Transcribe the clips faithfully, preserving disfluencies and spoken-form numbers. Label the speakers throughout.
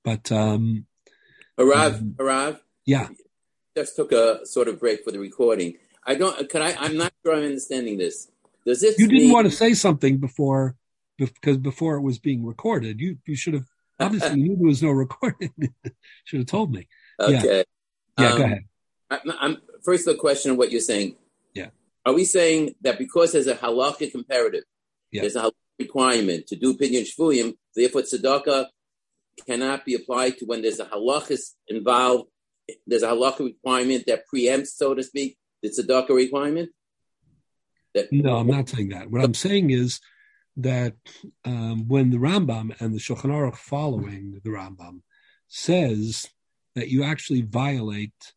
Speaker 1: But um,
Speaker 2: Harav,
Speaker 1: um,
Speaker 2: Harav,
Speaker 1: yeah,
Speaker 2: just took a sort of break for the recording. I don't. Can I? I'm not sure I'm understanding this. Does
Speaker 1: you
Speaker 2: this
Speaker 1: didn't want to
Speaker 2: mean?
Speaker 1: say something before because before it was being recorded. You you should have obviously you knew there was no recording. Should have told me. Yeah,
Speaker 2: Okay.
Speaker 1: yeah. Go
Speaker 2: Um,
Speaker 1: ahead.
Speaker 2: I, I'm first the question of what you're saying.
Speaker 1: Yeah,
Speaker 2: Are we saying that because there's a halakhic imperative,
Speaker 1: yeah.
Speaker 2: there's a halakhic requirement to do pidyon shvuyim, therefore tzedakah cannot be applied to when there's a halachis involved? There's a halakha requirement that preempts, so to speak, the tzedakah requirement? That,
Speaker 1: No, I'm not saying that. What I'm saying is that um, when the Rambam and the Shulchan Aruch following the Rambam says that you actually violate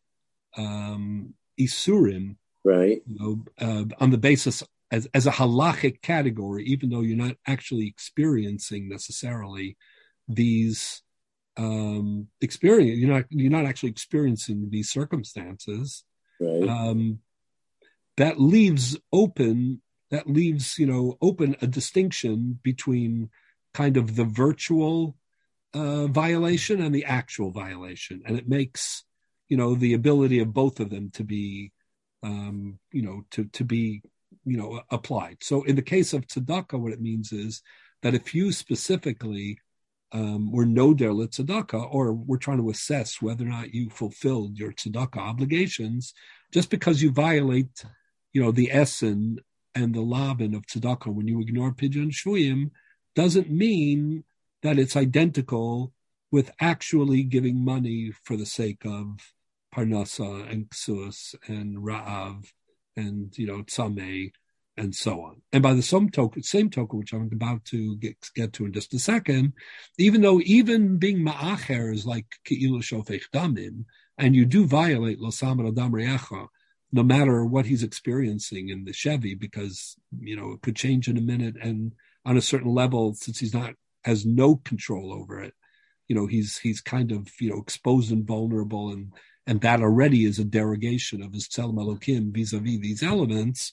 Speaker 1: um, Isurim,
Speaker 2: right.
Speaker 1: you know, uh, on the basis as, as a halachic category, even though you're not actually experiencing necessarily these um, experience, you're not you're not actually experiencing these circumstances.
Speaker 2: Right.
Speaker 1: Um, that leaves open that leaves you know open a distinction between kind of the virtual uh, violation and the actual violation, and it makes you know the ability of both of them to be um, you know to to be you know applied. So in the case of tzedakah, what it means is that if you specifically um, were noder l'tzedakah, or we're trying to assess whether or not you fulfilled your tzedakah obligations, just because you violate you know, the essen and the labin of tzedakah when you ignore pidyon shvuyim doesn't mean that it's identical with actually giving money for the sake of parnasa and ksus and ra'av and, you know, tzameh and so on. And by the same token, same token, which I'm about to get, get to in just a second, even though even being ma'acher is like ke'ilu shofech damim, and you do violate lo samer adam re'echa, no matter what he's experiencing in the Chevy, because, you know, it could change in a minute. And on a certain level, since he's not, has no control over it, you know, he's, he's kind of, you know, exposed and vulnerable. And, and that already is a derogation of his Tzelem Elokim vis-a-vis these elements.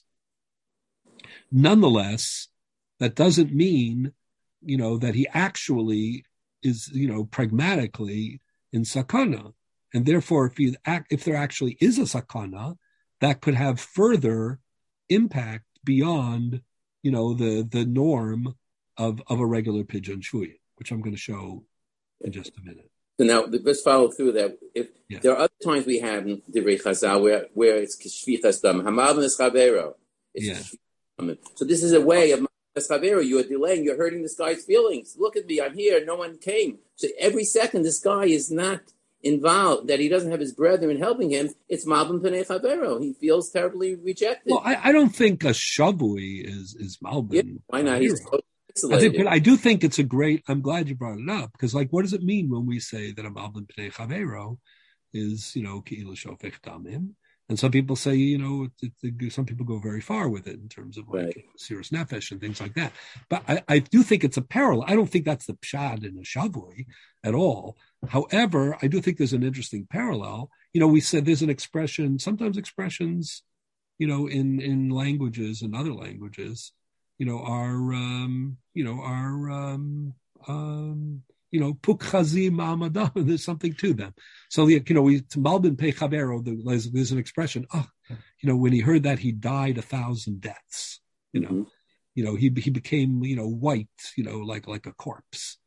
Speaker 1: Nonetheless, that doesn't mean, you know, that he actually is, you know, pragmatically in sakana. And therefore, if he, if there actually is a sakana, that could have further impact beyond, you know, the the norm of, of a regular pidyon shvuyim, which I'm going to show in just a minute.
Speaker 2: So now, let's follow through that. If
Speaker 1: yeah.
Speaker 2: There are other times we have in Divrei Chazal where, where it's k'shvitas dam, hamav neschavero.
Speaker 1: Yeah.
Speaker 2: So this is a way of neschavero. You're delaying. You're hurting this guy's feelings. Look at me. I'm here. No one came. So every second, this guy is not involved, that he doesn't have his brethren helping him. It's malbim pnei chavero. He feels terribly rejected.
Speaker 1: Well, I, I don't think a shavui is is malbim.
Speaker 2: Yeah, why not? He's totally
Speaker 1: I think, but I do think it's a great. I'm glad you brought it up, because, like, what does it mean when we say that a malbim pnei chavero is, you know, ke'ilu shofech damim? And some people say, you know, it, it, some people go very far with it in terms of like
Speaker 2: right.
Speaker 1: Sirus Nefesh and things like that. But I, I do think it's a parallel. I don't think that's the pshad in a shavui at all. However, I do think there's an interesting parallel. You know, we said there's an expression, sometimes expressions, you know, in, in languages and other languages, you know, are, um, you know, are, um, um, you know, pukchazi ma'amadam, there's something to them. So, you know, we, malbin pei chavero, there's, there's an expression, oh, you know, when he heard that, he died a thousand deaths, you know, mm-hmm. you know, he, he became, you know, white, you know, like, like a corpse.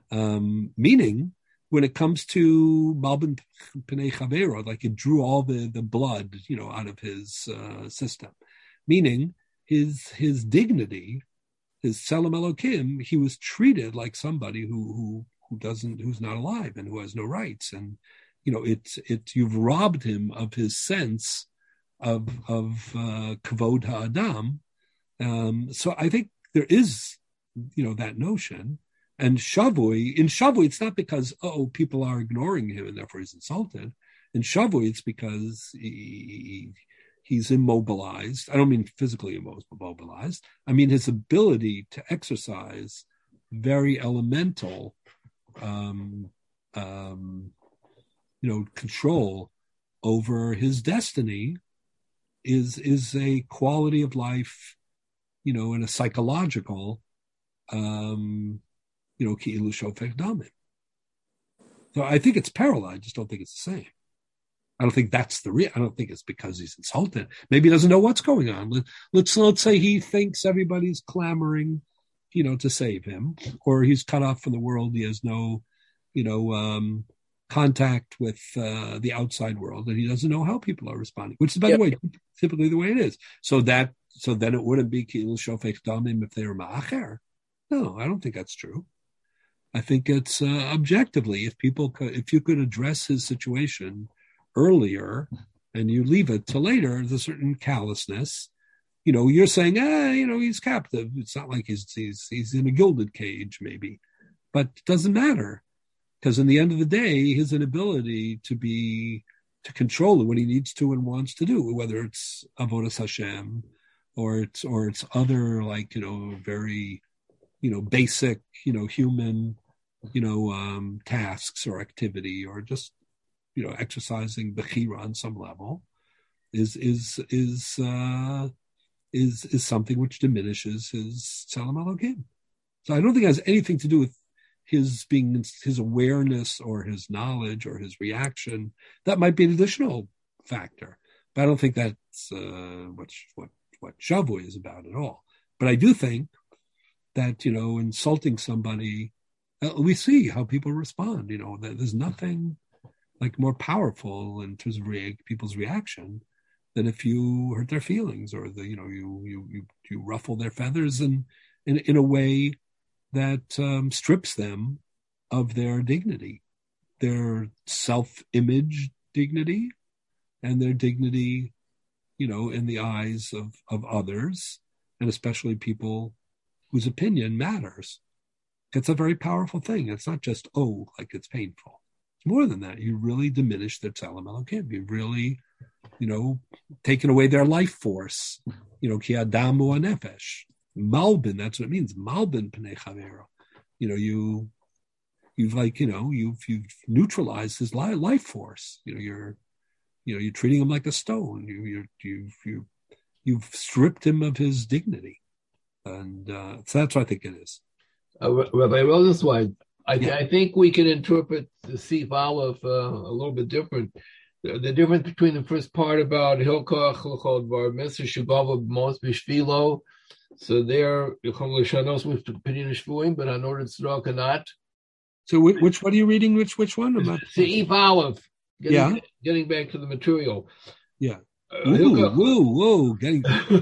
Speaker 1: Um, meaning, when it comes to malbin pei chavero, like it drew all the, the blood, you know, out of his uh, system, meaning his, his dignity, his Tzelem Elokim, he was treated like somebody who, who, who doesn't, who's not alive and who has no rights. And, you know, it's, it's, you've robbed him of his sense of, of, uh, kavod ha'adam. Um, so I think there is, you know, that notion. And Shavui, in Shavui, it's not because, oh, people are ignoring him and therefore he's insulted. In Shavui, it's because he, he's immobilized. I don't mean physically immobilized. I mean his ability to exercise very elemental, um, um, you know, control over his destiny is is a quality of life, you know, and a psychological, um, you know, ki'ilu shofech damim. So I think it's parallel. I just don't think it's the same. I don't think that's the real. I don't think it's because he's insulted. Maybe he doesn't know what's going on. Let, let's let's say he thinks everybody's clamoring, you know, to save him, or he's cut off from the world. He has no, you know, um, contact with uh, the outside world, and he doesn't know how people are responding. Which is, by yep. the way, typically the way it is. So that so then it wouldn't be Kil Shofech Damim if they were Ma'acher. No, I don't think that's true. I think it's uh, objectively, if people could, if you could address his situation earlier and you leave it to later, there's a certain callousness. You know, you're saying, ah, you know, he's captive. It's not like he's he's he's in a gilded cage, maybe, but it doesn't matter, because in the end of the day, his inability to be to control what he needs to and wants to do, whether it's avodas Hashem or it's or it's other, like, you know, very, you know, basic, you know, human, you know, um, tasks or activity, or just, you know, exercising bechira on some level, is is is uh, is is something which diminishes his tzelem Elokim. So I don't think it has anything to do with his being his awareness or his knowledge or his reaction. That might be an additional factor, but I don't think that's uh, what what what Shavui is about at all. But I do think that, you know, insulting somebody, uh, we see how people respond. You know, that there's nothing like more powerful in terms of re- people's reaction than if you hurt their feelings, or the, you know, you you you, you ruffle their feathers in in, in a way that um, strips them of their dignity, their self-image dignity, and their dignity, you know, in the eyes of of others, and especially people whose opinion matters. It's a very powerful thing. It's not just, oh, like it's painful. It's more than that. You really diminish their tzelem Elokim. You really, you know, taken away their life force. You know, ki adamu anefesh. Malbin, that's what it means. Malbin pnei chavero. You know, you, you've like, you know, you've you've neutralized his li- life force. You know, you're, you know, you're treating him like a stone. You you you you you've stripped him of his dignity. And uh, so that's what I think it is.
Speaker 3: Uh, Rabbi Rosenzweig, I, th-
Speaker 1: yeah.
Speaker 3: I think we can interpret the Sif Aleph uh, a little bit different. The, the difference between the first part about Hilkach L'chol Dvar Mitzvah Shugava Mos B'Shvilo, so there Yichol L'Shanos with Pidyon Shvuim, but Hanor Tzedakah not.
Speaker 1: So which, which what are you reading? Which which one?
Speaker 3: Sif Aleph. Getting,
Speaker 1: yeah.
Speaker 3: Getting back to the material.
Speaker 1: Yeah.
Speaker 3: Uh,
Speaker 1: Ooh,
Speaker 3: Hilkach,
Speaker 1: whoa, whoa, getting.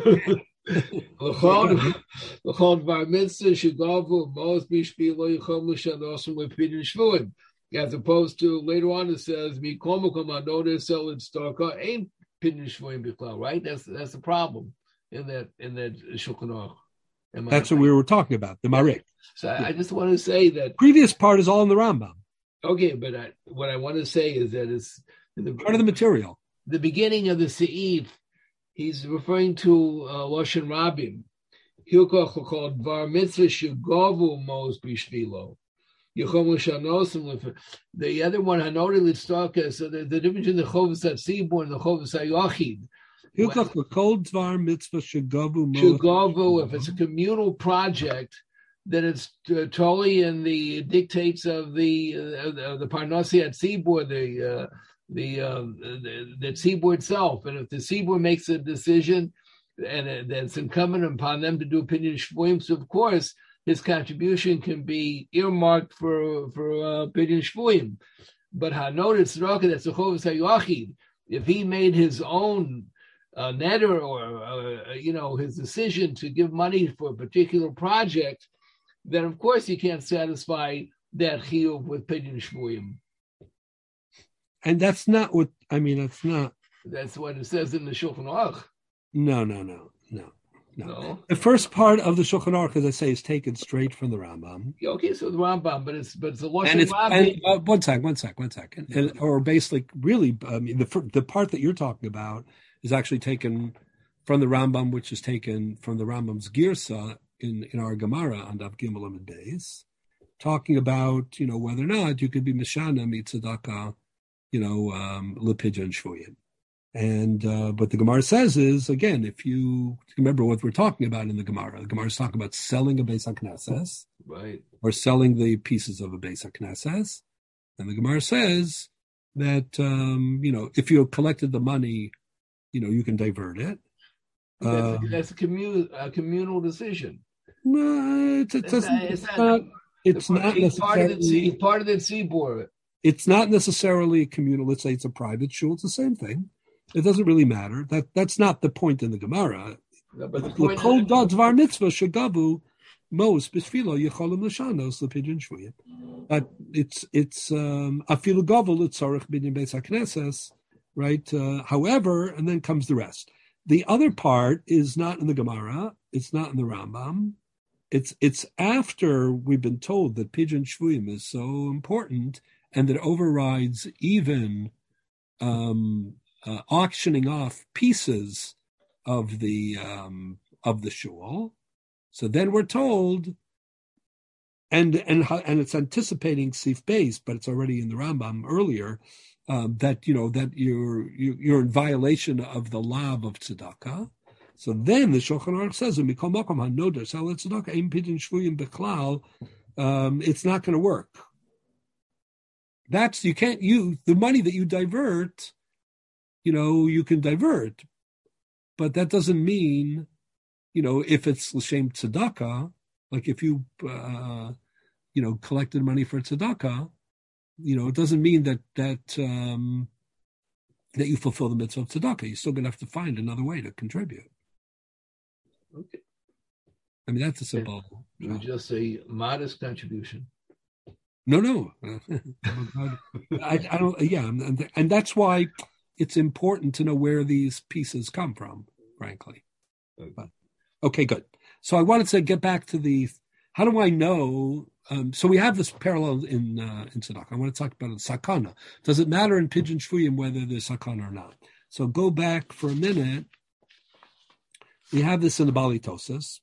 Speaker 3: L'chol Dvar Mitzvah Shugava Mos B'Shvilo Yichol L'Shanos with Pidyon Shvuim. As opposed to later on, it says "Mikomakom Hanor Tzedakah ain't Pidyon Shvuim Bichlal." Right? That's that's the problem in that in that Shulchan Aruch.
Speaker 1: That's what we were talking about, the Marik.
Speaker 3: So I, I just want to say that
Speaker 1: previous part is all in the Rambam.
Speaker 3: Okay, but I, what I want to say is that it's the,
Speaker 1: part of the material.
Speaker 3: The beginning of the Seif, he's referring to uh, Loshen Rabim. Hilkach L'chol Dvar Mitzvah Shegavu Mos B'Shvilo. The other one, Hanori L'Tzedakah, so the, the difference in the Chovos HaTzibur and the Chovos HaYachid.
Speaker 1: Hilkach L'chol Dvar Mitzvah Shegavu Mos
Speaker 3: Shegavu, if it's a communal project, then it's uh, totally in the dictates of the uh, the Parnasi HaTzibur, the uh, the, uh, the the Tzibur itself. And if the Tzibur makes a decision, and uh, then it's incumbent upon them to do opinion shvuim, so of course his contribution can be earmarked for for uh, Pidyon Shvuim. But Hanor Tzedakah, that's the Chovos HaYachid. If he made his own uh, neder, or uh, you know, his decision to give money for a particular project, then of course you can't satisfy that chiyuv with Pidyon Shvuim.
Speaker 1: And that's not what I mean. That's not.
Speaker 3: That's what it says in the Shulchan Aruch.
Speaker 1: No, no, no, no. No.
Speaker 3: no.
Speaker 1: The first part of the Shulchan Aruch, as I say, is taken straight from the Rambam.
Speaker 3: Okay, so the Rambam, but it's but it's a Loshen
Speaker 1: and it's
Speaker 3: Rabim.
Speaker 1: and, uh, one sec, one sec, one sec, and, and, or basically, really, I mean, the the part that you're talking about is actually taken from the Rambam, which is taken from the Rambam's Girsa in, in our Gemara on Daf Gimel Amud Beis, talking about, you know, whether or not you could be Mishana Mitzedakah, you know, um, Lepidyon Shvuim. And uh, what the Gemara says is, again, if you remember what we're talking about in the Gemara, the Gemara is talking about selling a Beis HaKnesses,
Speaker 3: right,
Speaker 1: or selling the pieces of a Beis HaKnesses. And the Gemara says that, um, you know, if you have collected the money, you know, you can divert it.
Speaker 3: That's,
Speaker 1: Um,
Speaker 3: a, that's a, communal, a communal decision.
Speaker 1: No, it, it
Speaker 3: It's
Speaker 1: doesn't.
Speaker 3: not-
Speaker 1: It's
Speaker 3: it's
Speaker 1: not.
Speaker 3: not-
Speaker 1: It's
Speaker 3: The-
Speaker 1: not
Speaker 3: he's part of the
Speaker 1: necessarily.
Speaker 3: he's part of the Tzibur.
Speaker 1: It's not necessarily a communal. Let's say it's a private shul. It's the same thing. It doesn't really matter. That that's not the point in the Gemara.
Speaker 3: No, but the
Speaker 1: The
Speaker 3: point
Speaker 1: kol
Speaker 3: is,
Speaker 1: dot dvar mitzvah shagavu mos b'sfilo yecholim l'shanos l'pidyon shvuyim. But it's it's um, afilu gavel l'tzarich b'nyan beis hakneses, right? Uh, however, and then comes the rest. The other part is not in the Gemara. It's not in the Rambam. It's it's after we've been told that pidyon shvuyim is so important and that overrides even um, uh, auctioning off pieces of the um, of the shul. So then we're told, and and and it's anticipating Sif Beis, but it's already in the Rambam earlier, um, that you know that you're you're in violation of the lav of tzedakah. So then the Shulchan Aruch says, "Mikol makom hanoder sal tzedakah im pidyon shvuyim beklal." It's not going to work. That's you can't use the money that you divert. You know you can divert, but that doesn't mean, you know, if it's l'shem tzedakah, like if you, uh, you know, collected money for tzedakah, you know, it doesn't mean that that um, that you fulfill the mitzvah of tzedakah. You're still going to have to find another way to contribute.
Speaker 3: okay,
Speaker 1: I mean, that's a simple.
Speaker 3: it was just a modest contribution.
Speaker 1: No, no, I, I don't. Yeah, and, and that's why it's important to know where these pieces come from, frankly. But, okay, good. So I wanted to get back to the, how do I know? Um, so we have this parallel in uh, in tzedakah. I want to talk about sakana. Does it matter in pidyon shvuyim whether there's sakana or not? So go back for a minute. We have this in the Bali Tosas.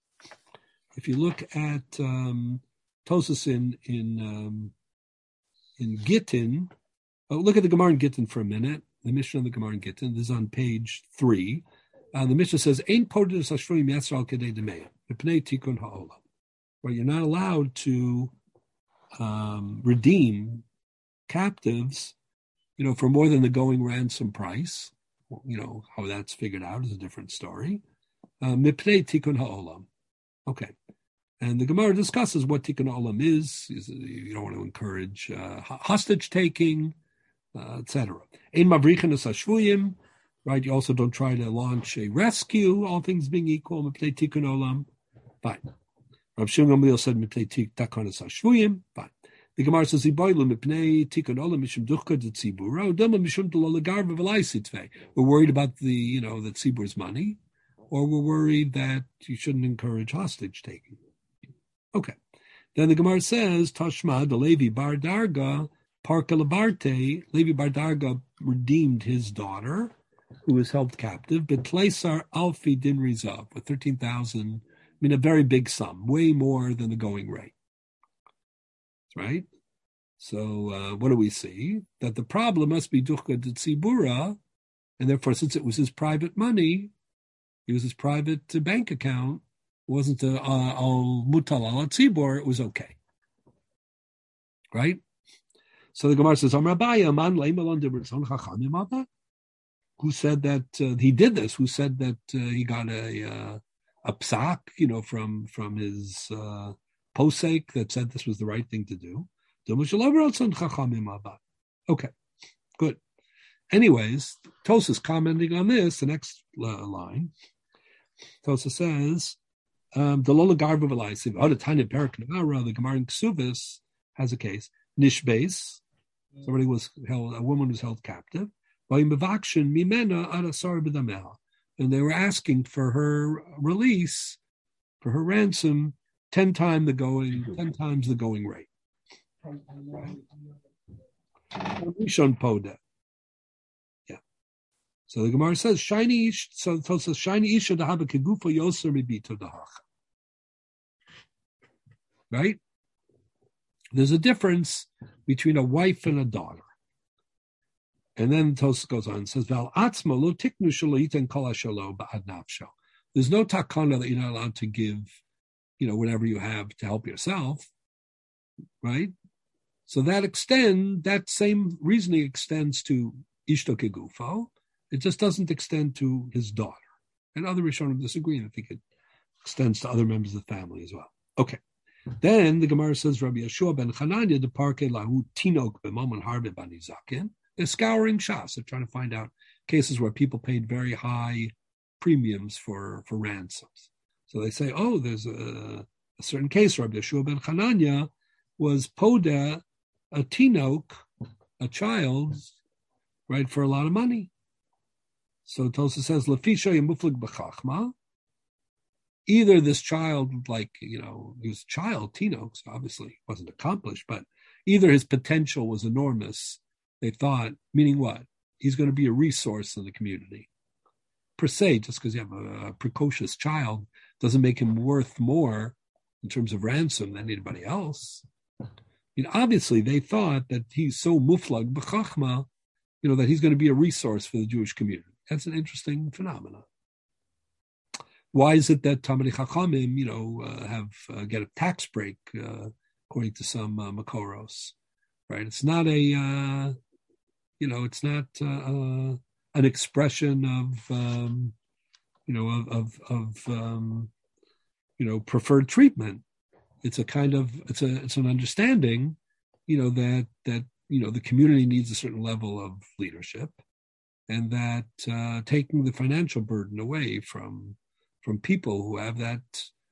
Speaker 1: If you look at um, Tosas in in um, in Gittin, oh, look at the Gemara in Gittin for a minute. The Mishnah of the Gemara in Gittin. This is on page three. Uh, the Mishnah says, "Ein podus hashvuyim yasral kedei demeya mipnei tikun ha'olam." Where you're not allowed to um, redeem captives, you know, for more than the going ransom price. You know how that's figured out is a different story. Mipnei tikun ha'olam. Okay, and the Gemara discusses what tikkun olam is. You don't want to encourage uh, hostage taking, uh, et cetera. Ein mavrichin es hashvuyim. Right, you also don't try to launch a rescue. All things being equal, mipnei tikkun olam. Fine. Rav Shimon Gamliel said mipnei takon es hashvuyim. Fine. The Gemara says iboilu mipnei tikkun olam mishum duchka de tzibura udama mishum delolagarva v'laisitzvei. We're worried about the you know the tzibur's money, or we're worried that you shouldn't encourage hostage taking. Okay. Then the Gemara says, Tashma de Levi bar Darga, Parka Labarte, Levi bar Darga redeemed his daughter, who was held captive, but Tleisar Alfi Din Rizav, with thirteen thousand, I mean, a very big sum, way more than the going rate. Right? So uh, what do we see? That the problem must be Duchka de Tzibura, and therefore, since it was his private money, it was his private bank account. It wasn't a al mutal al tzibor. It was okay, right? So the Gemara says, "Amar Abaya man leimelon deberson chachamim abba." Who said that uh, he did this? Who said that uh, he got a uh, a psak, you know, from from his uh, posek that said this was the right thing to do? Okay, good. Anyways, Tosas commenting on this, the next uh, line. Tosa says, um, the Lola Garba Velaisiv, oh, the Tanya Perak Navara, the Gemara in Ksuvis has a case. Nishbase, somebody was held, a woman was held captive. And they were asking for her release, for her ransom, ten times the going, ten times the going rate. Rishon Poda. So the Gemara says, "Shiny." So it says, "Shiny isha dahaba kegufa yoser mibito dahacha." Right? There's a difference between a wife and a daughter. And then Tosas goes on and says, "Val atzma lo tiknu shelo yiten kol hashelo ba'ad nafsho." There's no takana that you're not allowed to give, you know, whatever you have to help yourself, right? So that extend, that same reasoning extends to Ishto Kegufo. It just doesn't extend to his daughter. And other Rishonim disagree, and I think it extends to other members of the family as well. Okay. Then the Gemara says, Rabbi Yeshua ben Chananya deparke lahu tinok b'mamon harbe banizakin. They're scouring Shas. They're trying to find out cases where people paid very high premiums for, for ransoms. So they say, oh, there's a, a certain case, Rabbi Yeshua ben Chananya was poda a tinok, a child, right, for a lot of money. So Tosa says, Lafisha yamuflik b'chachma. Either this child, like, you know, he was a child, tinok, so obviously wasn't accomplished, but either his potential was enormous, they thought, meaning what? He's going to be a resource in the community. Per se, just because you have a, a precocious child doesn't make him worth more in terms of ransom than anybody else. I mean, obviously, they thought that he's so muflag b'chachma, you know, that he's going to be a resource for the Jewish community. That's an interesting phenomenon. Why is it that Talmidei Chachamim, you know, uh, have uh, get a tax break uh, according to some uh, Makoros, right? It's not a, uh, you know, it's not uh, uh, an expression of, um, you know, of of, of um, you know, preferred treatment. It's a kind of, it's a, it's an understanding, you know, that that you know the community needs a certain level of leadership, and that uh, taking the financial burden away from from people who have that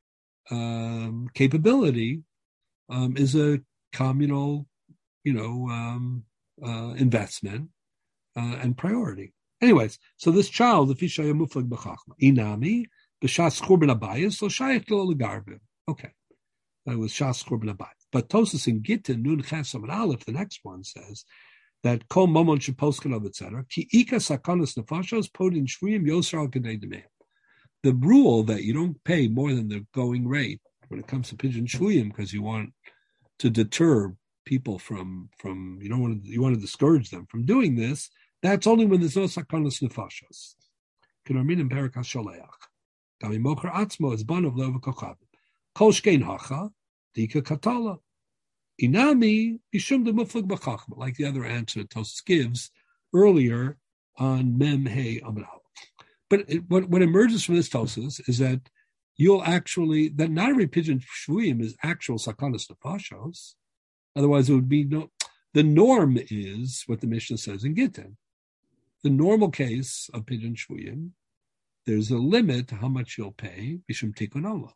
Speaker 1: um, capability um, is a communal, you know, um, uh, investment uh, and priority. Anyways, so this child, the Fishaya Muflag B'chachma, Inami, B'shas Churban Abayis, Lo Shayach Lo L'Garvim. Okay, that was Shas Churban Abayis. But Tosas in Gittin, Nun Chesam and Aleph, the next one says that Kol Momon Sheposkanov, et cetera, Ki Ika Sakanas Nefashos, Podin Shvuyim, Yosar Al Kedei Demeh. The rule that you don't pay more than the going rate when it comes to Pidyon Shvuyim, because you want to deter people from, from you don't want to, you want to discourage them from doing this, that's only when there's no Sakanas Nefashos. K'normin in Perak HaSholeach. Gami Mocher Atzmo is ban of Lova Kochavim. Kol Shkein Hacha, Dika Katala. Inami, Bishum de Muflag B'chachma, like the other answer Tosas gives earlier on Mem Hey Amral. But it, what, what emerges from this Tosas is that you'll actually, that not every Pidyon Shvuyim is actual Sakanas Nefashos. Otherwise, it would be no, the norm is what the Mishnah says in Gittin. The normal case of Pidyon Shvuyim, there's a limit to how much you'll pay, Bishum Tikkun Olam.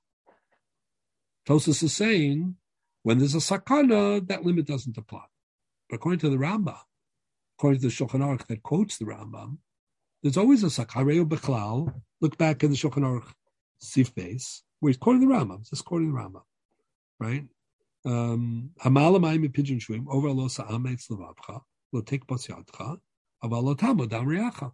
Speaker 1: Tosas is saying, when there's a sakana, that limit doesn't apply. But according to the Rambam, according to the Shulchan Aruch that quotes the Rambam, there's always a sakana. Bechlal. Look back in the Shulchan Aruch Sif base, where it's quoting the Rambam. It's just quoting the Rambam, right? Hamalamayim Pidyon Shvuyim over lo sa'ametz levavcha lo tikbos yadcha aval lo tamo dam reacha.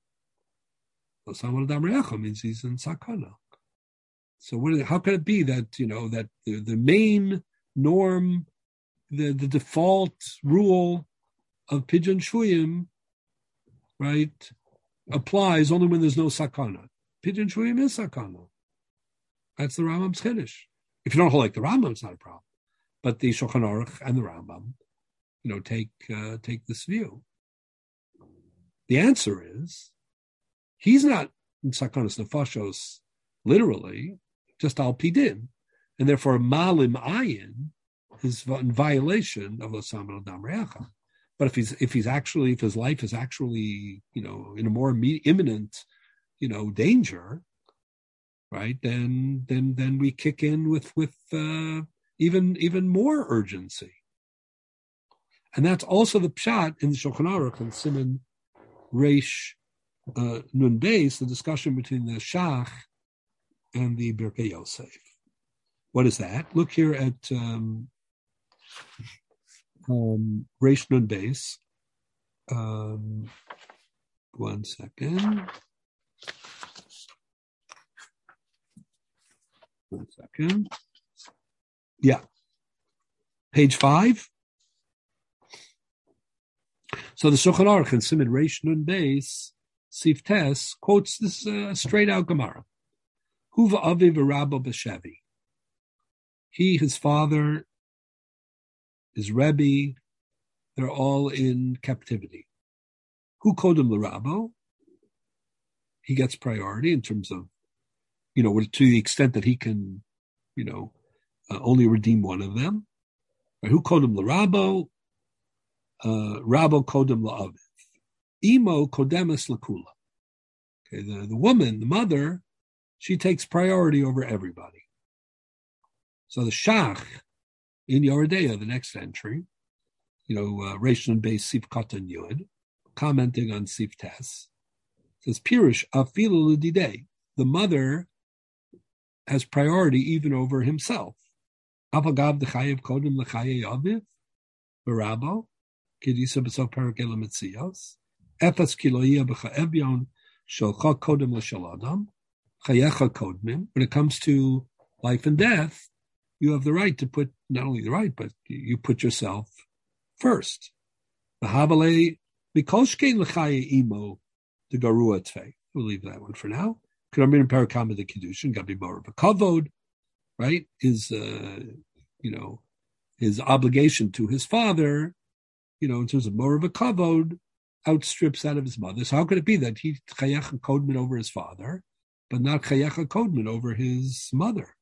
Speaker 1: Lo samo dam reacha means he's in sakana. So what? How can it be that you know that the, the main norm, the, the default rule of Pidyon Shvuyim, right, applies only when there's no sakana? Pidyon Shvuyim is sakana. That's the Rambam's chiddush. If you don't hold like the Rambam, it's not a problem. But the Shulchan Aruch and the Rambam, you know, take uh, take this view. The answer is, he's not in sakanas nefashos literally, just al pidin. And therefore, malim ayin is in violation of l'sam al dam reacha. But if he's if he's actually if his life is actually you know in a more imminent you know danger, right? Then then then we kick in with with uh, even even more urgency. And that's also the pshat in the Shulchan Aruch and Siman Reish uh, Nun Beis, the discussion between the Shach and the Birkei Yosef. What is that? Look here at um, um, Reish Nun Beis. Um, one second. One second. Yeah. Page five. So the Shulchan Aruch and Siman Reish Nun Beis, Sif Tes, quotes this uh, straight out Gemara. Huva aviv rabba b'shevi. He, his father, his Rebbe, they're all in captivity. Who kodem l'Rabbo? He gets priority in terms of, you know, to the extent that he can, you know, uh, only redeem one of them. Right? Who kodem l'Rabbo? Uh, Rabbo kodem la'aviv. Imo kodemes l'kula. Okay, the, the woman, the mother, she takes priority over everybody. So the Shach in Yoredeya, the next entry, you know, uh, Rishon Beis Sif Katan Yud, commenting on Sif Tes, says, Pirush afilu l'didei. The mother has priority even over himself. Avagav d'chayev kodem l'chaye aviv, b'rabo, kedisa b'sof perak elam etzios, efes kiloyia b'chaevyon, sholcha kodem l'shaladam, chayecha kodmim. When it comes to life and death, you have the right to put, not only the right, but you put yourself first. V'havale mikoshkein l'chaye imo the garua tfei. We'll leave that one for now. K'ramim parakam the kedushin gabi bar v'kavod, right? His, uh, you know, his obligation to his father, you know, in terms of more of a kavod, outstrips that of his mother. So how could it be that he chayach kodman over his father, but not chayach kodman over his mother?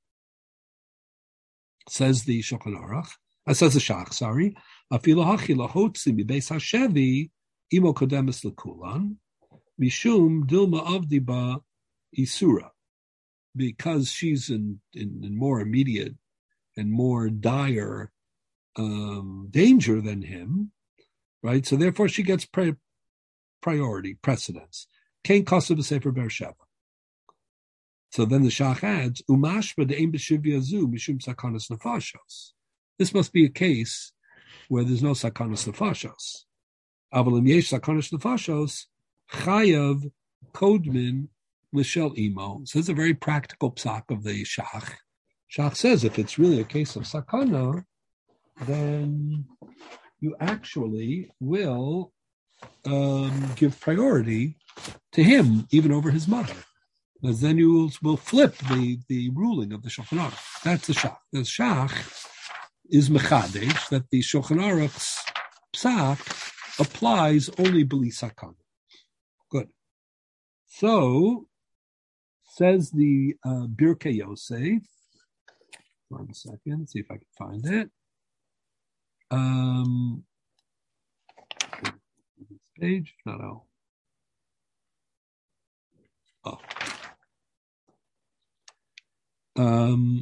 Speaker 1: Says the Shulchan Aruch, uh, says the Shach, sorry, afilu hachi lahotzi mibeis hashevi imo kodemes lekulan mishum dilma avdiba isura, because she's in, in, in more immediate and more dire um, danger than him, right? So therefore she gets pre- priority, precedence. Kain kosa b'sefer Beersheva. So then the Shach adds, Umashba de'em b'shivya zu mishum sakanas nefashos. This must be a case where there's no sakanas nefashos. Avalim yesh sakanas nefashos, chayav kodmin l'shel imo. So it's a very practical psak of the Shach. Shach says if it's really a case of sakana, then you actually will um, give priority to him even over his mother. Because then you will, will flip the, the ruling of the Shulchan Aruch. That's the Shach. The Shach is mechadesh, that the Shulchan Aruch's psak applies only b'li sakana. Good. So, says the uh, Birkei Yosef, one second, see if I can find it. Um, this page, not oh. Oh. Um,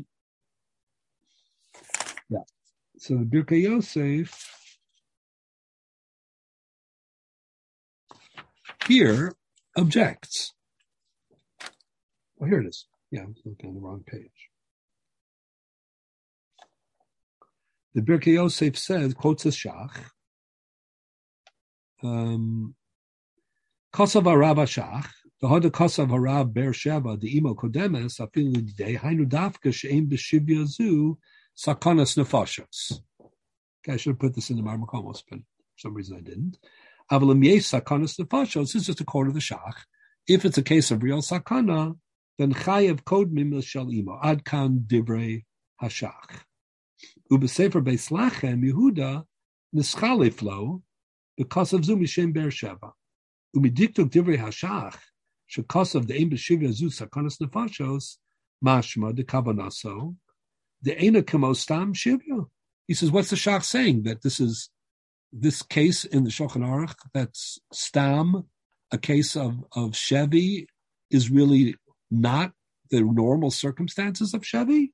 Speaker 1: yeah. So the Birkei Yosef here objects. Well, here it is. Yeah, I'm looking on the wrong page. The Birkei Yosef says, quotes a Shach, um, Kosav Arav Shach, the Hoda Kosav Arav Beersheva, the Imo Kodemes, Afilu Lidei, Hainu Dafka She'em B'Shivya Zu, Sakanas Nefashos. Okay, I should have put this in the Marmakomos, but for some reason I didn't. Avalim Yesh Sakanas Nefashos, this is just a quote of the Shach. If it's a case of real sakana, then Chayev Kodmim L'Shel Imo, Ad Kan Divrei HaShach. Ubesefer Beis Lachem Yehuda Nischaleflo because of Zu Mishem Beersheva. Umidiktuk Divrei Hashach Shekos of the Ein B'Shivya Zu Sakanas Nefashos Mashma de Kavanaso the Eina Kemo Stam Shivya. He says, what's the Shach saying? That this is this case in the Shulchan Aruch that's Stam, a case of of Shevi, is really not the normal circumstances of Shevi?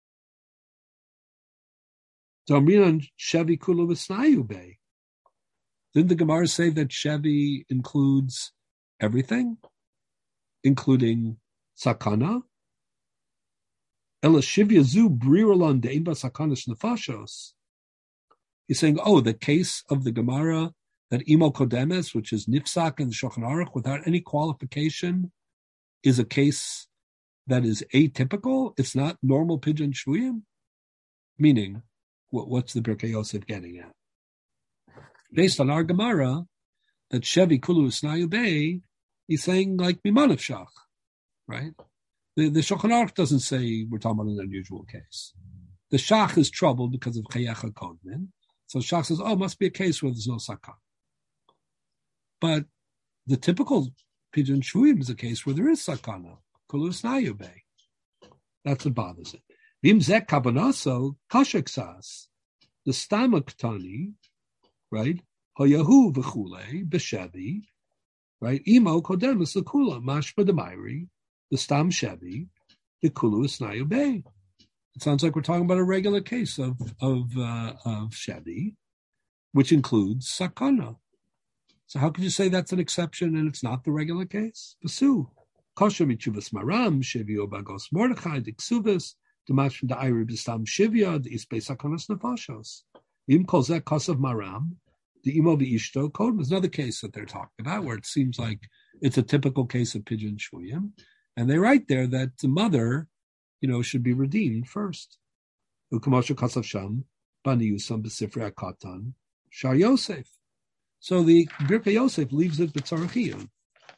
Speaker 1: So I'm reading on Shevi Kulu V'Snayu Bey. Didn't the Gemara say that Shevi includes everything, including sakana? Ela Shivya Zu Briralon De'imba Sakanas Nefashos. He's saying, oh, the case of the Gemara that Imo Kodemes, which is Nifsak and the Shulchan Aruch, without any qualification, is a case that is atypical. It's not normal pidyon shvuyim. Meaning, what's the Birkei Yosef getting at? Based on our Gemara, that Shevi Kulu Snayu Bey, he's saying like Mimanav Shach, right? The, the Shulchan Aruch doesn't say we're talking about an unusual case. The Shach is troubled because of Chayecha Kodmin. So Shach says, oh, it must be a case where there's no sakana. But the typical pidyon shvuyim is a case where there is sakana. Kulus nayube. That's what bothers it. Vim zek kabanaso kasheksas. The stamaktani, right? Hoyahu v'chule b'shevi, right? Imo kodemus l'kula mashba d'mayri. The stam shevi, the kulus nayube. It sounds like we're talking about a regular case of of uh, of shevi, which includes sakana. So how could you say that's an exception and it's not the regular case? Basu. Kosher mitzuvas maram, shivio bagos mordechai, diksuvas, demash from the iri b'stam shivia, the ispe sakanas nefashos. Im kozek kosav maram, the imo v'ishto code. There's another case that they're talking about where it seems like it's a typical case of pidyon shvuyim. And they write there that the mother, you know, should be redeemed first. Ukamosha kosav sham, bani yusam b'sifrei akatan, shar Yosef. So the Birkei Yosef leaves it b'tzarachiyun.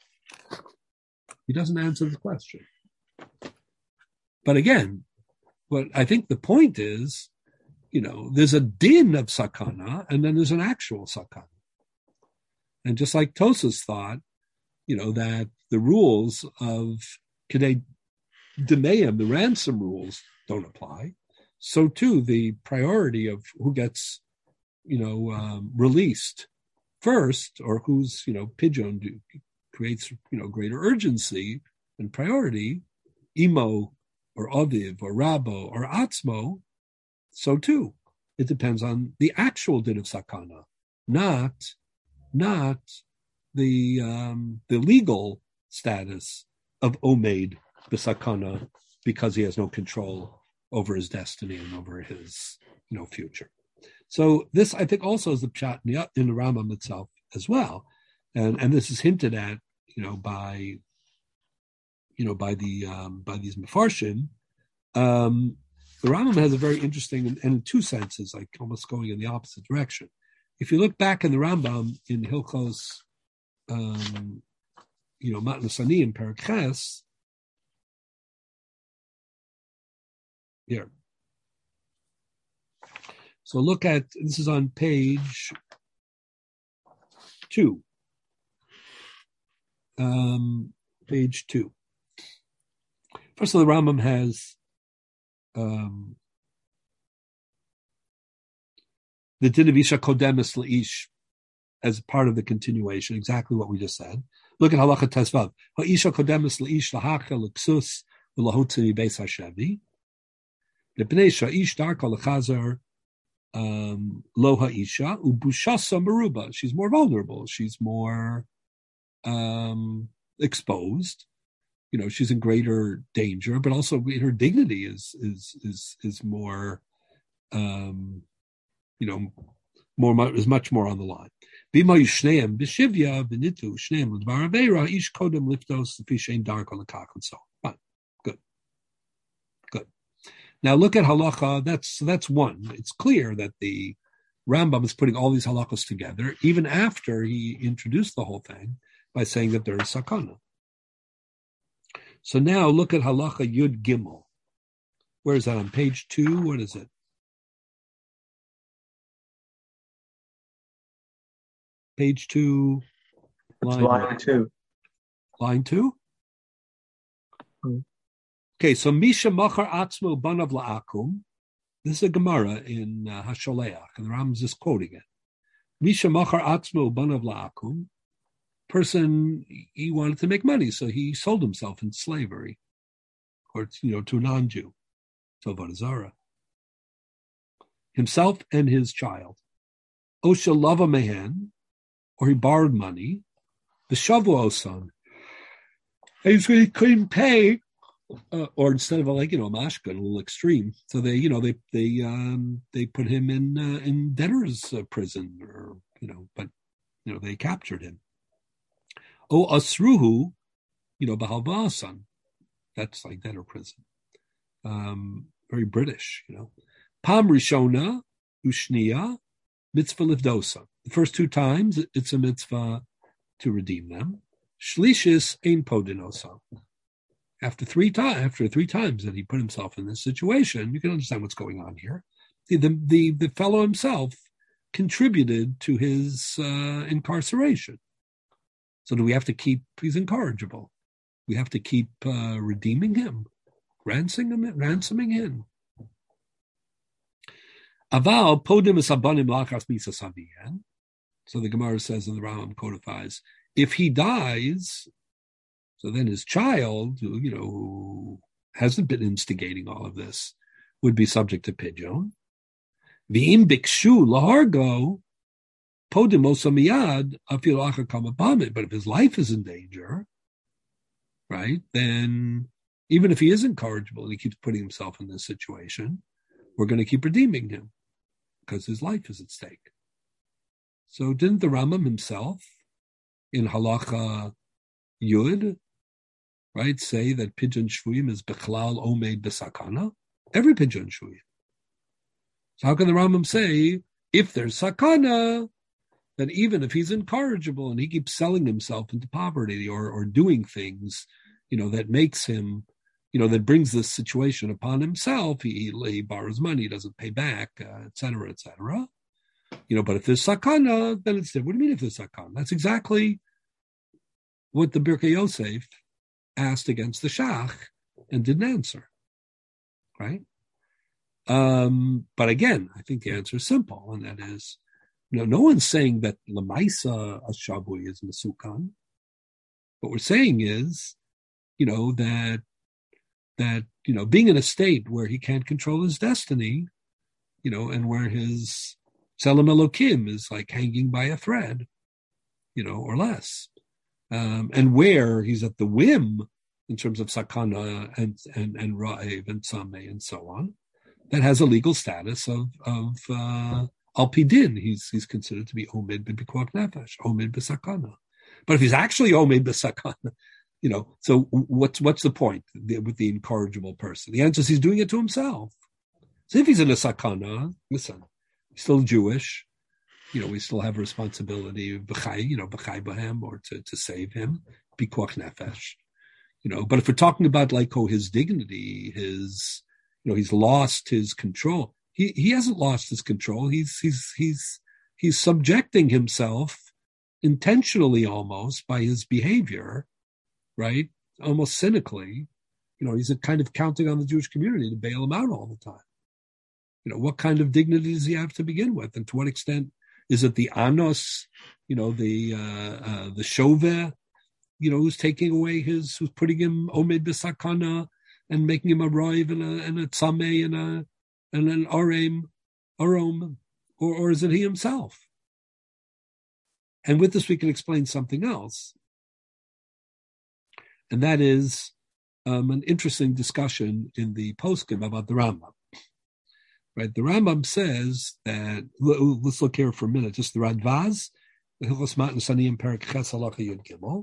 Speaker 1: He doesn't answer the question. But again, what I think the point is, you know, there's a din of sakana, and then there's an actual sakana. And just like Tosas thought, you know, that the rules of Kedei Demeim, the ransom rules, don't apply. So too, the priority of who gets, you know, um, released first, or who's, you know, pidyon do, creates, you know, greater urgency and priority, imo or aviv or rabo or atzmo, so too. It depends on the actual din of sakana, not, not the um, the legal status of omed b'sakana because he has no control over his destiny and over his, you know, future. So this, I think, also is the pshat in the Rambam itself as well, and and this is hinted at, you know, by, you know, by the um, by these mefarshim. Um, the Rambam has a very interesting, and, and in two senses, like almost going in the opposite direction. If you look back in the Rambam in Hilchos, um, you know, Matnas Ani in Perek Ches, here. So look at, this is on page two. Um, page two. First of all, the Rambam has um, the din of Isha Kodemis La'ish as part of the continuation, exactly what we just said. Look at Halacha Tesvav. Ha'isha Kodemis La'ish Lahacha L'ksus V'lahotzini Beis HaShevi. L'pnei Sha'ish Darka L'chazar Um, Loha Isha Ubushasa Maruba. She's more vulnerable. She's more um, exposed. You know, she's in greater danger, but also her dignity is is is is more, um, you know, more is much more on the line. Bima Yishneim B'Shivya B'Nitu Shneim L'Dvar Aveira Ish Kodem Liftos L'Fishein Darka L'Kach and so on. Fine, good, good. Now look at halacha. That's that's one. It's clear that the Rambam is putting all these halachos together, even after he introduced the whole thing by saying that there is sakana. So now look at halacha Yud Gimel. Where is that, on page two? What is it? Page two. Line,
Speaker 4: line two.
Speaker 1: Line two. Hmm. Okay, so Misha Machar Atzmo Banav La'akum. This is a Gemara in uh, Hasholeach, and the Rambam is just quoting it. Misha Machar Atzmo Banav La'akum. Person, he wanted to make money, so he sold himself in slavery, or, you know, to a non-Jew, to Avodah Zarah. Himself and his child. Osha Lava Mehen, or he borrowed money. The Shavuosan. He couldn't pay. Uh, or instead of a, like, you know, mashka, a little extreme. So they, you know, they they um, they put him in uh, in debtor's uh, prison, or, you know, but, you know, they captured him. Oh, asruhu, you know, b'halvasan. That's like debtor prison. Um, very British, you know. Pam rishona ushniya mitzvah livdosa. The first two times it's a mitzvah to redeem them. Shlishis ein podinosa. After three times, after three times that he put himself in this situation, you can understand what's going on here. The, the the fellow himself contributed to his uh, incarceration. So do we have to keep, he's incorrigible. We have to keep uh, redeeming him, ransoming him, ransoming him. Aval podim esabanim lachas misa saviyan. So the Gemara says, and the Rambam codifies, if he dies, so then his child, who, you know, who hasn't been instigating all of this, would be subject to pidyon. V'im bikshu lahargo podim osamiyad afil achar kamabamit. But if his life is in danger, right, then even if he is incorrigible and he keeps putting himself in this situation, we're going to keep redeeming him because his life is at stake. So didn't the Rambam himself in Halacha Yud, right, say that pidyon shvuyim is bechlal omeid besakana? Every pidyon shvuyim. So how can the Rambam say, if there's sakana, then even if he's incorrigible and he keeps selling himself into poverty or, or doing things, you know, that makes him, you know, that brings this situation upon himself, he, he borrows money, he doesn't pay back, uh, et cetera, et cetera. You know, but if there's sakana, then it's different. What do you mean if there's sakana? That's exactly what the Birkei Yosef asked against the Shach and didn't answer, right? Um, but again, I think the answer is simple, and that is, you know, no one's saying that Lamaisa Ashabui is Masukan. What we're saying is, you know, that, that, you know, being in a state where he can't control his destiny, you know, and where his Tselem Elokim is like hanging by a thread, you know, or less. Um, and where he's at the whim in terms of Sakana and, and, and Ra'ev and Sameh and so on, that has a legal status of, of, uh, Al-Pidin. He's, he's considered to be Omid B'Pikuach Nefesh, Omid B'Sakana. But if he's actually Omid B'Sakana, you know, so what's, what's the point with the incorrigible person? The answer is he's doing it to himself. So if he's in a Sakana, listen, he's still Jewish, you know, we still have a responsibility, b'chai, you know, b'chai b'hem, or to, to save him, Pikuach Nefesh, you know. But if we're talking about like, oh, his dignity, his, you know, he's lost his control. He he hasn't lost his control. He's he's he's he's subjecting himself intentionally, almost by his behavior, right? Almost cynically, you know, he's kind of counting on the Jewish community to bail him out all the time. You know, what kind of dignity does he have to begin with, and to what extent is it the anos, you know, the uh, uh, the shoveh, you know, who's taking away his, who's putting him omed b'sakana and making him a roiv and a and a tzameh and a and an arim, arom, or or is it he himself? And with this, we can explain something else, and that is um, an interesting discussion in the poskim about the Rambam. Right, the Rambam says that. Let's look here for a minute. Just the Radvaz, the Hilchos Matan Saniyim Perek Ches Halacha Yud Gimel.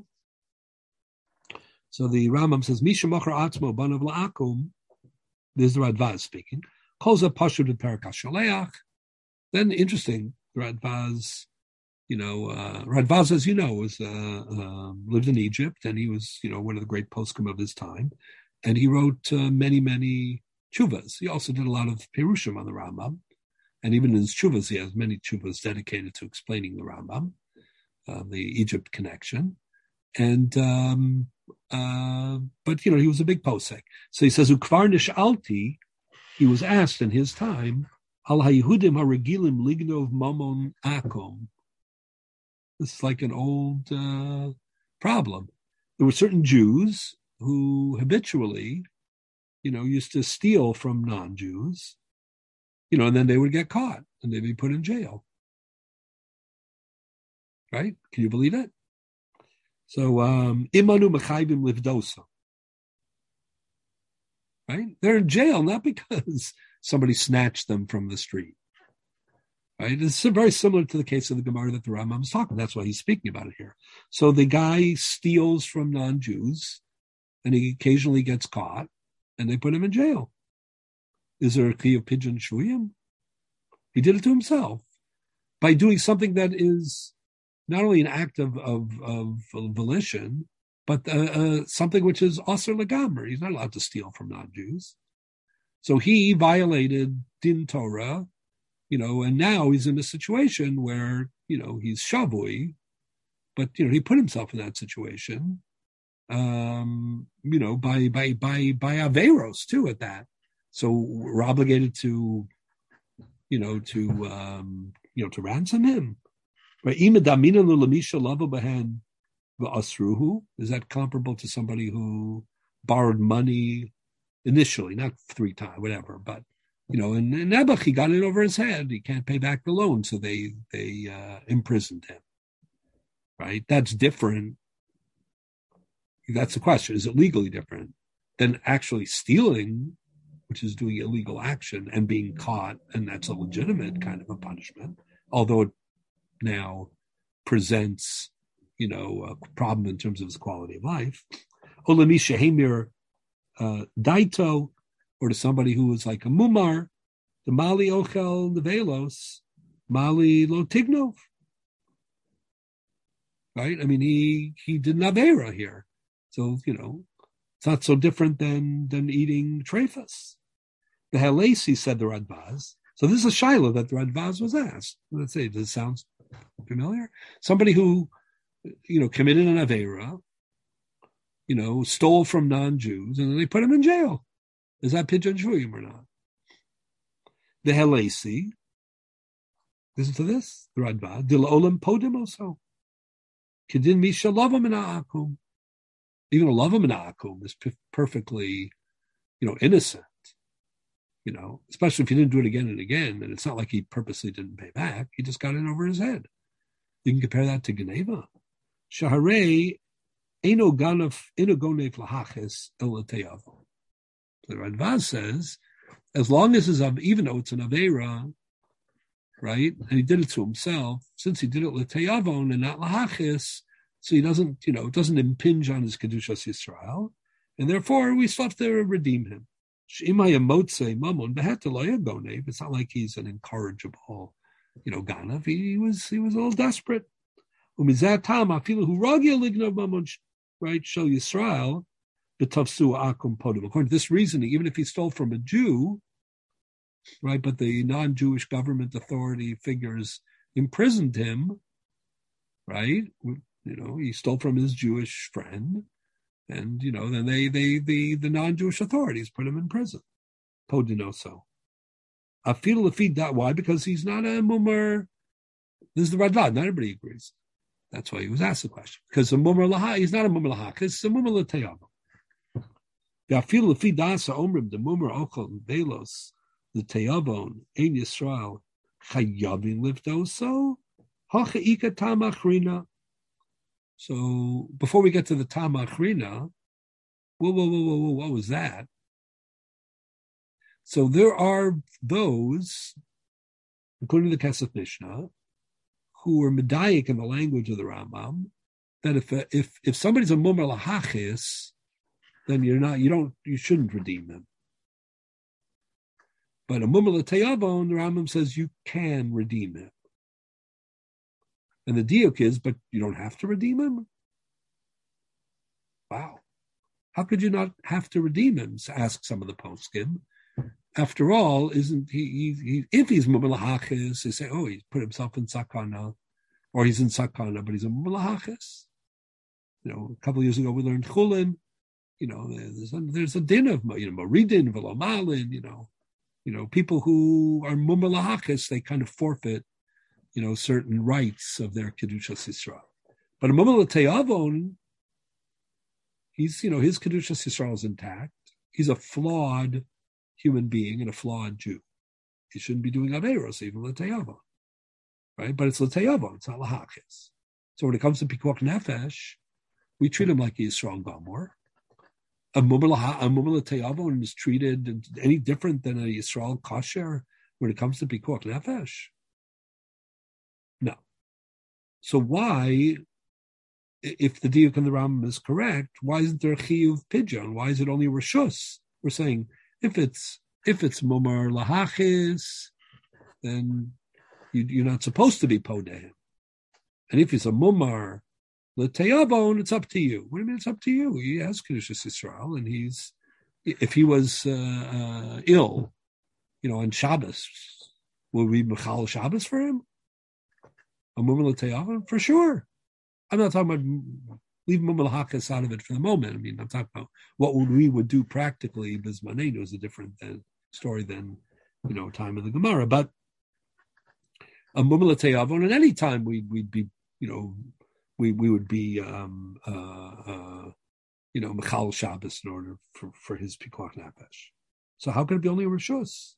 Speaker 1: So the Rambam says, Misha Mocher Atzmo Banav La'akum. This is the Radvaz speaking. Kolza Pashut and Perek HaSholeach. Then, interesting, Radvaz, you know, uh, Radvaz, as you know, was uh, uh, lived in Egypt, and he was, you know, one of the great poskim of his time, and he wrote uh, many, many Chuvas. He also did a lot of Perushim on the Rambam, and even in his Chuvas, he has many Chuvas dedicated to explaining the Rambam, uh, the Egypt connection. And um, uh, but you know, he was a big posek. So he says, "Ukvar nishalti," he was asked in his time, "Al haYehudim haregilim lignov mamon akom." This is like an old uh, problem. There were certain Jews who habitually, you know, used to steal from non-Jews, you know, and then they would get caught and they'd be put in jail. Right? Can you believe it? So, um, imanu mechaybim livdosa. Right? They're in jail not because somebody snatched them from the street. Right? It's very similar to the case of the Gemara that the Rambam is talking. That's why he's speaking about it here. So the guy steals from non-Jews, and he occasionally gets caught, and they put him in jail. Is there a key of pidyon shvuyim? He did it to himself by doing something that is not only an act of of, of volition, but uh, uh, something which is aser legamer. He's not allowed to steal from non-Jews. So he violated din Torah you know, and now he's in a situation where, you know, he's shavui, but, you know, he put himself in that situation, um, you know, by, by, by, by Averos too at that. So we're obligated to, you know, to, um, you know, to ransom him. Is that comparable to somebody who borrowed money initially, not three times, whatever, but, you know, in, in Nebuch, he got it over his head. He can't pay back the loan, so they, they uh, imprisoned him, right? That's different. That's the question. Is it legally different than actually stealing, which is doing illegal action and being caught, and that's a legitimate kind of a punishment, although it now presents, you know, a problem in terms of his quality of life. Olamisha Hamir uh, Daito, or to somebody who was like a mumar, the Mali Ochel Nevelos, Mali Lotignov. Right? I mean, he he did Navera here. So, you know, it's not so different than, than eating trephus. The Halesi said the Radbaz. So this is a shaila that the Radbaz was asked. Let's say, does it sound familiar? Somebody who, you know, committed an Avera, you know, stole from non-Jews, and then they put him in jail. Is that Pidyon Shvuyim or not? The Halesi, listen to this, the Radbaz, Dil Olam Podim also. Kedin Misha Lavam in Akum. Even a Lavam in Akum is p- perfectly, you know, innocent. You know, especially if he didn't do it again and again, and it's not like he purposely didn't pay back. He just got in over his head. You can compare that to Geneva. Shaharei eno ganef eno gonef lahaches elateyavo. The Radvaz says, as long as it's even though it's an avera, right, and he did it to himself, since he did it lateyavon and not lahaches, so he doesn't, you know, it doesn't impinge on his kedushas Yisrael, and therefore we still have to redeem him. It's not like he's an incorrigible, you know, ganav. He was he was a little desperate. Right? Show Yisrael according to this reasoning, even if he stole from a Jew, right, but the non-Jewish government authority figures imprisoned him, right? You know, he stole from his Jewish friend. And, you know, then they, they, the, the non-Jewish authorities put him in prison. Podinoso. I feel if he that why? Because he's not a mumar. This is the Radvad. Not everybody agrees. That's why he was asked the question. Because a mumar laha, he's not a mumar laha. Because it's a mumar lateyavo. I feel if he dasa omrim the mumar ochel velos the teyavon ein Yisrael chayavin liftoso hacha ika tamachrina. So before we get to the Tamachrina, whoa, whoa, whoa, whoa, whoa, what was that? So there are those, according to the Kesef Mishnah, who are medayik in the language of the Rambam, that if if if somebody's a mumar lahachis, then you're not, you don't, you shouldn't redeem them. But a mumar lateyavon, the Rambam says you can redeem him. And the diuk is, but you don't have to redeem him? Wow. How could you not have to redeem him? Ask some of the poskim. After all, isn't he, he, he if he's mumar they say, oh, he's put himself in sakana, or he's in sakana, but he's a mumar. You know, a couple of years ago we learned chulin. You know, there's a, there's a din of, you know, maridin, velomalin, you know, you know, people who are mumar they kind of forfeit, you know, certain rights of their Kedushas Yisrael. But a Mumar Lateyavon, he's, you know, his Kedushas Yisrael is intact. He's a flawed human being and a flawed Jew. He shouldn't be doing Averos, even Lateyavon. Right? But it's Lateyavon, it's not Lahakis. So when it comes to Pikuach Nefesh, we treat him like he's strong Gomor. A Mumar Lateyavon is treated any different than a Yisrael Kasher when it comes to Pikuach Nefesh. No. So why, if the diuk in the Rambam is correct, why isn't there a chiyuv pidyon? Why is it only rishus? We're saying if it's if it's mumar lahachis, then you, you're not supposed to be podeh. And if it's a mumar lateyavon, it's up to you. What do you mean it's up to you? He has kedushas Yisrael, and he's if he was uh, uh, ill, you know, on Shabbos, Will we Mechal Shabbos for him? A Mumma L'Teyavon? For sure. I'm not talking about leave Mumma L'Hakas out of it for the moment. I mean, I'm talking about what would we would do practically. Bismanenu is a different than, story than, you know, time of the Gemara. But a Mumma L'Teyavon, at any time we'd, we'd be, you know, we, we would be, um, uh, uh, you know, Mechal Shabbos in order for, for his Pikuach Nefesh. So how could it be only Rishus?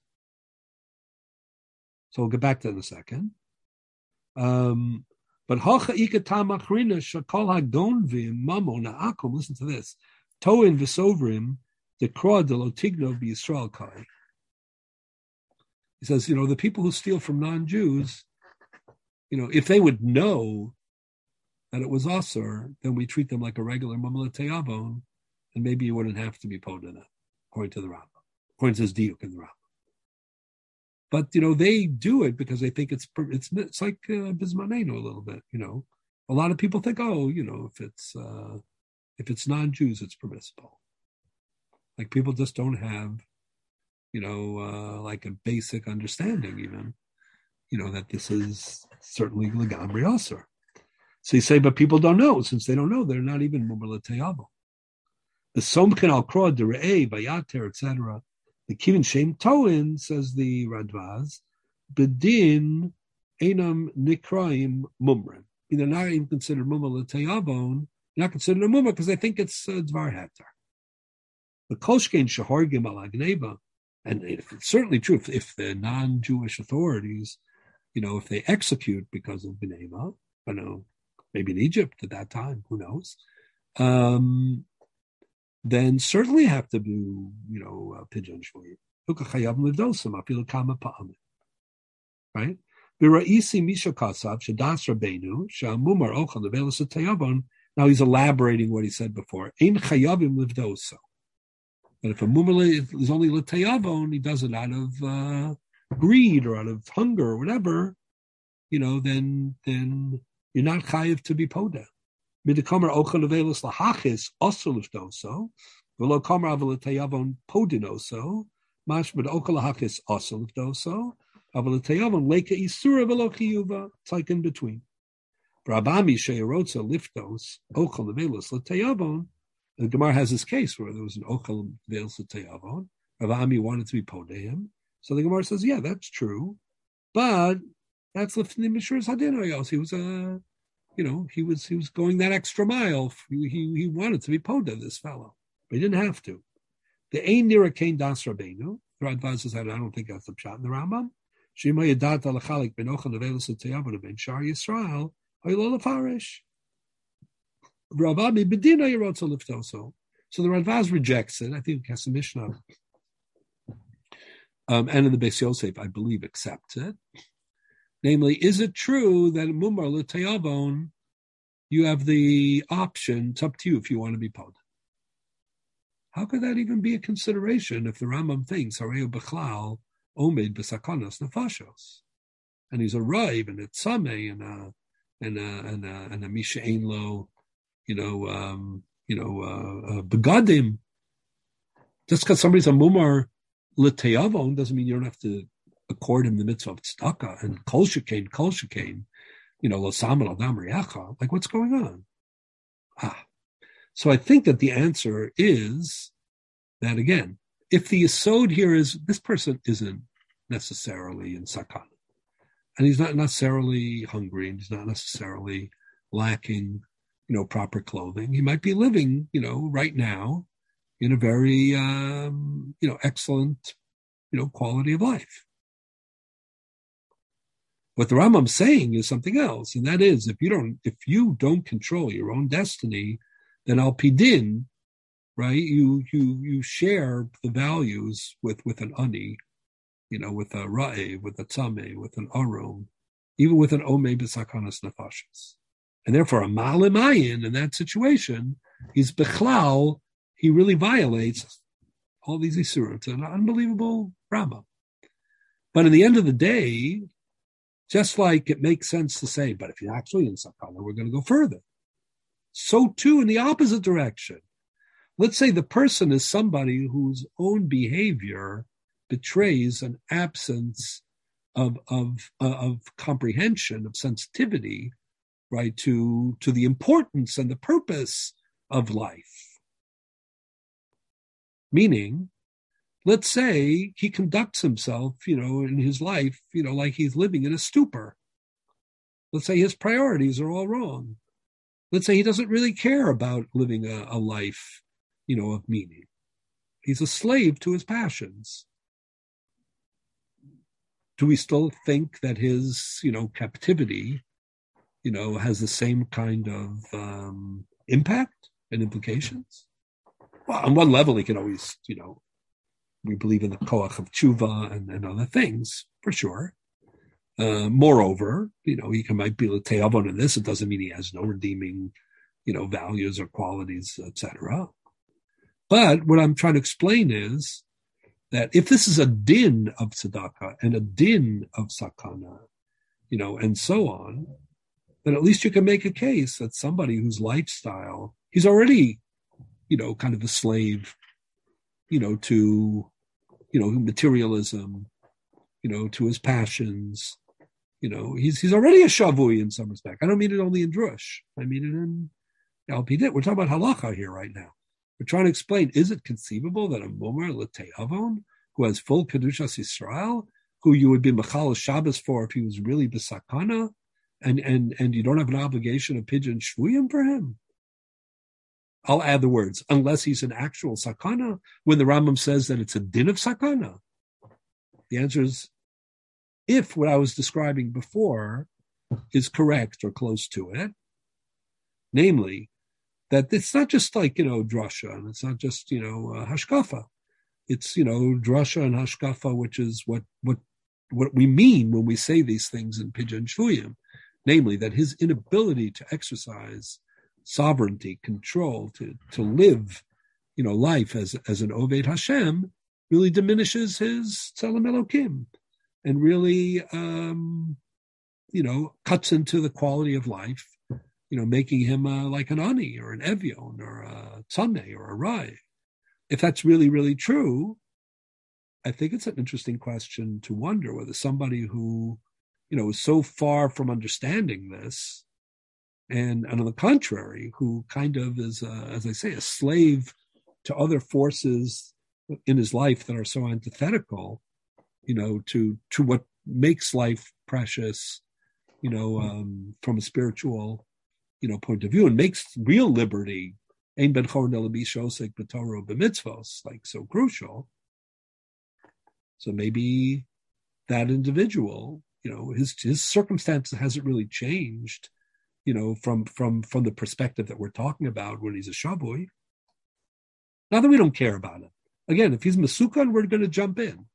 Speaker 1: So we'll get back to that in a second. Um, but Hocha Ikatama Chrina Shakol Hagonvim Mamo Na'akum, listen to this. Toin Vesovrim, the Kroa de Lotigno be Yisrael Kai. He says, you know, the people who steal from non-Jews, you know, if they would know that it was Asur, then we treat them like a regular Mamla Teyavon, and maybe you wouldn't have to be Podana, according to the Rambam, according to his Diuk in the Rambam. But, you know, they do it because they think it's it's it's like uh, Bismanenu a little bit, you know. A lot of people think, oh, you know, if it's uh, if it's non-Jews, it's permissible. Like people just don't have, you know, uh, like a basic understanding even, you know, that this is certainly Legamri Asur. So you say, but people don't know. Since they don't know, they're not even Mumar L'Teyavo. The Somkin al Kroa, the Re'eh, Bayater, et cetera. The Kivin Shem Toin, says the Radvaz, Bedin Enam Nikraim Mumran. They're not even considered Mumar L'Teyavon. They're not considered a Mumar because they think it's uh, Dvar Heter. The Kolshkein Shahorgim al Agneba, and it's certainly true if, if the non-Jewish authorities, you know, if they execute because of B'nema, I know, maybe in Egypt at that time, who knows, um, then certainly have to do, you know, uh, pigeon shvuyim. Right? Now he's elaborating what he said before. Ein chayavim livdoso. But if a mumar is only l'teyavon, he does it out of uh, greed or out of hunger or whatever, you know, then then you're not chayiv to be poda. Midikamer ochel levelos lahachis also livdoso, v'lo kamer aval l'teyavon podinoso, mashmad ochel lahachis also livdoso, aval l'teyavon leka isura v'lo chiyuva. It's like in between. Rabami sheyarotza liftos ochel levelos l'teyavon. The Gemara has this case where there was an ochel veils l'teyavon. Rabami wanted to be podeim, so the Gemara says, yeah, that's true, but that's lifting mishras hadinayos. He was a You know, he was he was going that extra mile. He he, he wanted to be poda, this fellow, but he didn't have to. The ein nira kain das rabbeinu. The Radvaz says, I don't think that's the pshat in the Rambam. Shema yadat alachalik ben ochel nevelos l'teyavon ben shar Yisrael haylo lefarish. Rabbi bedina yerotza liftoso. So the Radvaz rejects it. I think has a Mishnah, um, and in the Beis Yosef, I believe, accepts it. Namely, is it true that Mumar L'Teyavon, you have the option, it's up to you if you want to be Pod? How could that even be a consideration if the Rambam thinks, Hareu B'chlal, Omed B'Sakanos Nefashos? And he's a Rav and a Tzameh and a, and a, and a, and a Misha Einlo, you know, um, you know, uh, uh, Begadim. Just because somebody's a Mumar L'Teyavon doesn't mean you don't have to accord him the mitzvah of tzedakah and kol shekain, kol shekain, you know, lo samen adam riacha. Like, what's going on? Ah, so I think that the answer is that again, if the yesod here is this person isn't necessarily in sakana, and he's not necessarily hungry, and he's not necessarily lacking, you know, proper clothing. He might be living, you know, right now in a very, um, you know, excellent, you know, quality of life. What the Rambam's saying is something else, and that is, if you don't, if you don't control your own destiny, then al pidin, right? You you you share the values with with an ani, you know, with a ra'eh, with a tzameh, with an arum, even with an omei b'sakanas nefashos, and therefore a malimayin in that situation, he's bechlal, he really violates all these isurim. It's an unbelievable Rambam. But in the end of the day, just like it makes sense to say, but if you're actually in sakana, we're going to go further. So too in the opposite direction. Let's say the person is somebody whose own behavior betrays an absence of of of comprehension, of sensitivity, right, to to the importance and the purpose of life. Meaning, let's say he conducts himself, you know, in his life, you know, like he's living in a stupor. Let's say his priorities are all wrong. Let's say he doesn't really care about living a, a life, you know, of meaning. He's a slave to his passions. Do we still think that his, you know, captivity, you know, has the same kind of um, impact and implications? Well, on one level, he can always, you know, we believe in the koach of tshuva and, and other things, for sure. Uh, moreover, you know, he can might be l'te'avon in this. It doesn't mean he has no redeeming, you know, values or qualities, et cetera. But what I'm trying to explain is that if this is a din of tzedakah and a din of sakana, you know, and so on, then at least you can make a case that somebody whose lifestyle, he's already, you know, kind of a slave, you know, to, you know, materialism, you know, to his passions, you know, he's he's already a shavui in some respect. I don't mean it only in drush. I mean it in Al Pidit. We're talking about halacha here right now. We're trying to explain, is it conceivable that a Momer L'Te'avon, who has full Kedushas Yisrael, who you would be Mechal Shabbos for if he was really B'Sakana, and, and, and you don't have an obligation of Pidyon Shvuyim for him? I'll add the words, unless he's an actual Sakana, when the Rambam says that it's a din of Sakana. The answer is, if what I was describing before is correct or close to it, namely, that it's not just like, you know, drasha, and it's not just, you know, uh, hashkafa. It's, you know, drasha and hashkafa, which is what what what we mean when we say these things in Pidyon Shvuyim, namely that his inability to exercise sovereignty, control, to to live, you know, life as as an Oved Hashem, really diminishes his Tzelem Elokim, and really, um, you know, cuts into the quality of life, you know, making him uh, like an Ani or an Evion or a Tzameh or a Rai. If that's really, really true, I think it's an interesting question to wonder whether somebody who, you know, is so far from understanding this, and, and on the contrary, who kind of is, uh, as I say, a slave to other forces in his life that are so antithetical, you know, to to what makes life precious, you know, um, from a spiritual, you know, point of view, and makes real liberty, ein ben chorn ela b'shosek b'torah b'mitzvos, like so crucial. So maybe that individual, you know, his his circumstances hasn't really changed, you know, from from from the perspective that we're talking about when he's a shavui. Not that we don't care about it. Again, if he's Mesukan, we're going to jump in,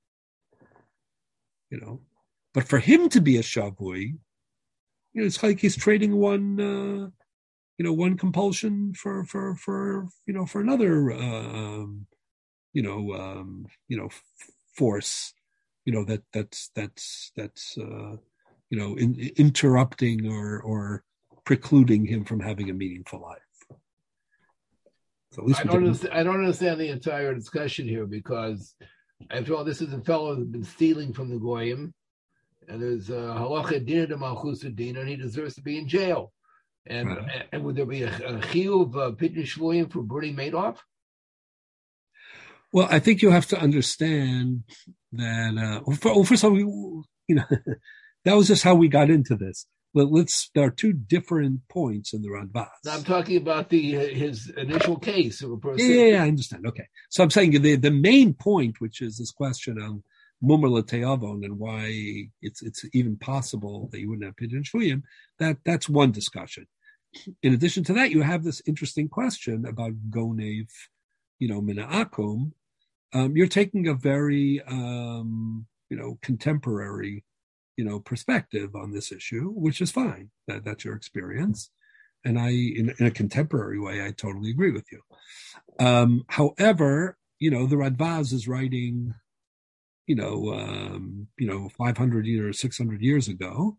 Speaker 1: you know. But for him to be a shavui, you know, it's like he's trading one, uh, you know, one compulsion for, for, for, you know, for another, uh, um, you know, um, you know, f- force, you know, that that's that's that's, uh, you know, in, interrupting or or precluding him from having a meaningful life. So at least
Speaker 3: I don't understand, I don't understand the entire discussion here, because after all, this is a fellow who's been stealing from the goyim. And there's halacha dina de malchus dina, and he deserves to be in jail. And right. and would there be a, a chiyuv of Pidyon Shvuyim for Bernie Madoff?
Speaker 1: Well, I think you have to understand that. Uh, well, for, well, first of all, we, you know, that was just how we got into this. But let's. There are two different points in the Radbaz.
Speaker 3: I'm talking about the uh, his initial case of a person.
Speaker 1: Yeah, yeah, yeah, I understand. Okay, so I'm saying the the main point, which is this question of Momer L'Te'avon and why it's it's even possible that you wouldn't have Pidyon Shvuyim, that that's one discussion. In addition to that, you have this interesting question about Gonev, you know, Mina Akum. Um, you're taking a very, um, you know, contemporary, you know, perspective on this issue, which is fine. That that's your experience, and I, in, in a contemporary way, I totally agree with you. Um, however, you know, the Radbaz is writing, you know, um, you know, five hundred years, six hundred years ago.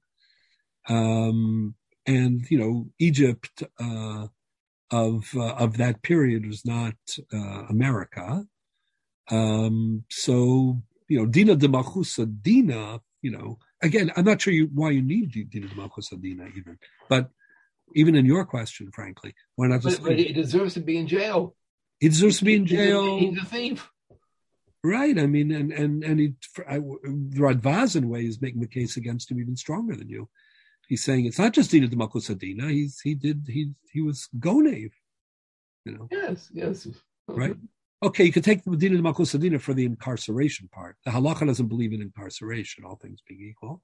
Speaker 1: Um, and, you know, Egypt uh, of uh, of that period was not uh, America. Um, so, you know, Dina de Malchusa Dina, you know, again, I'm not sure you, why you need Dina de Malchus Adina even, but even in your question, frankly, why not just?
Speaker 3: But, but he deserves to be in jail.
Speaker 1: He deserves to be in jail.
Speaker 3: He's a thief.
Speaker 1: Right. I mean, and and and he, Radvaz in a way is making the case against him even stronger than you. He's saying it's not just Dina de Malchus Adina. He's he did he he was Gonev. You know.
Speaker 3: Yes. Yes.
Speaker 1: Right. Okay, you could take the Dina de Malchus Adina for the incarceration part. The halacha doesn't believe in incarceration, all things being equal.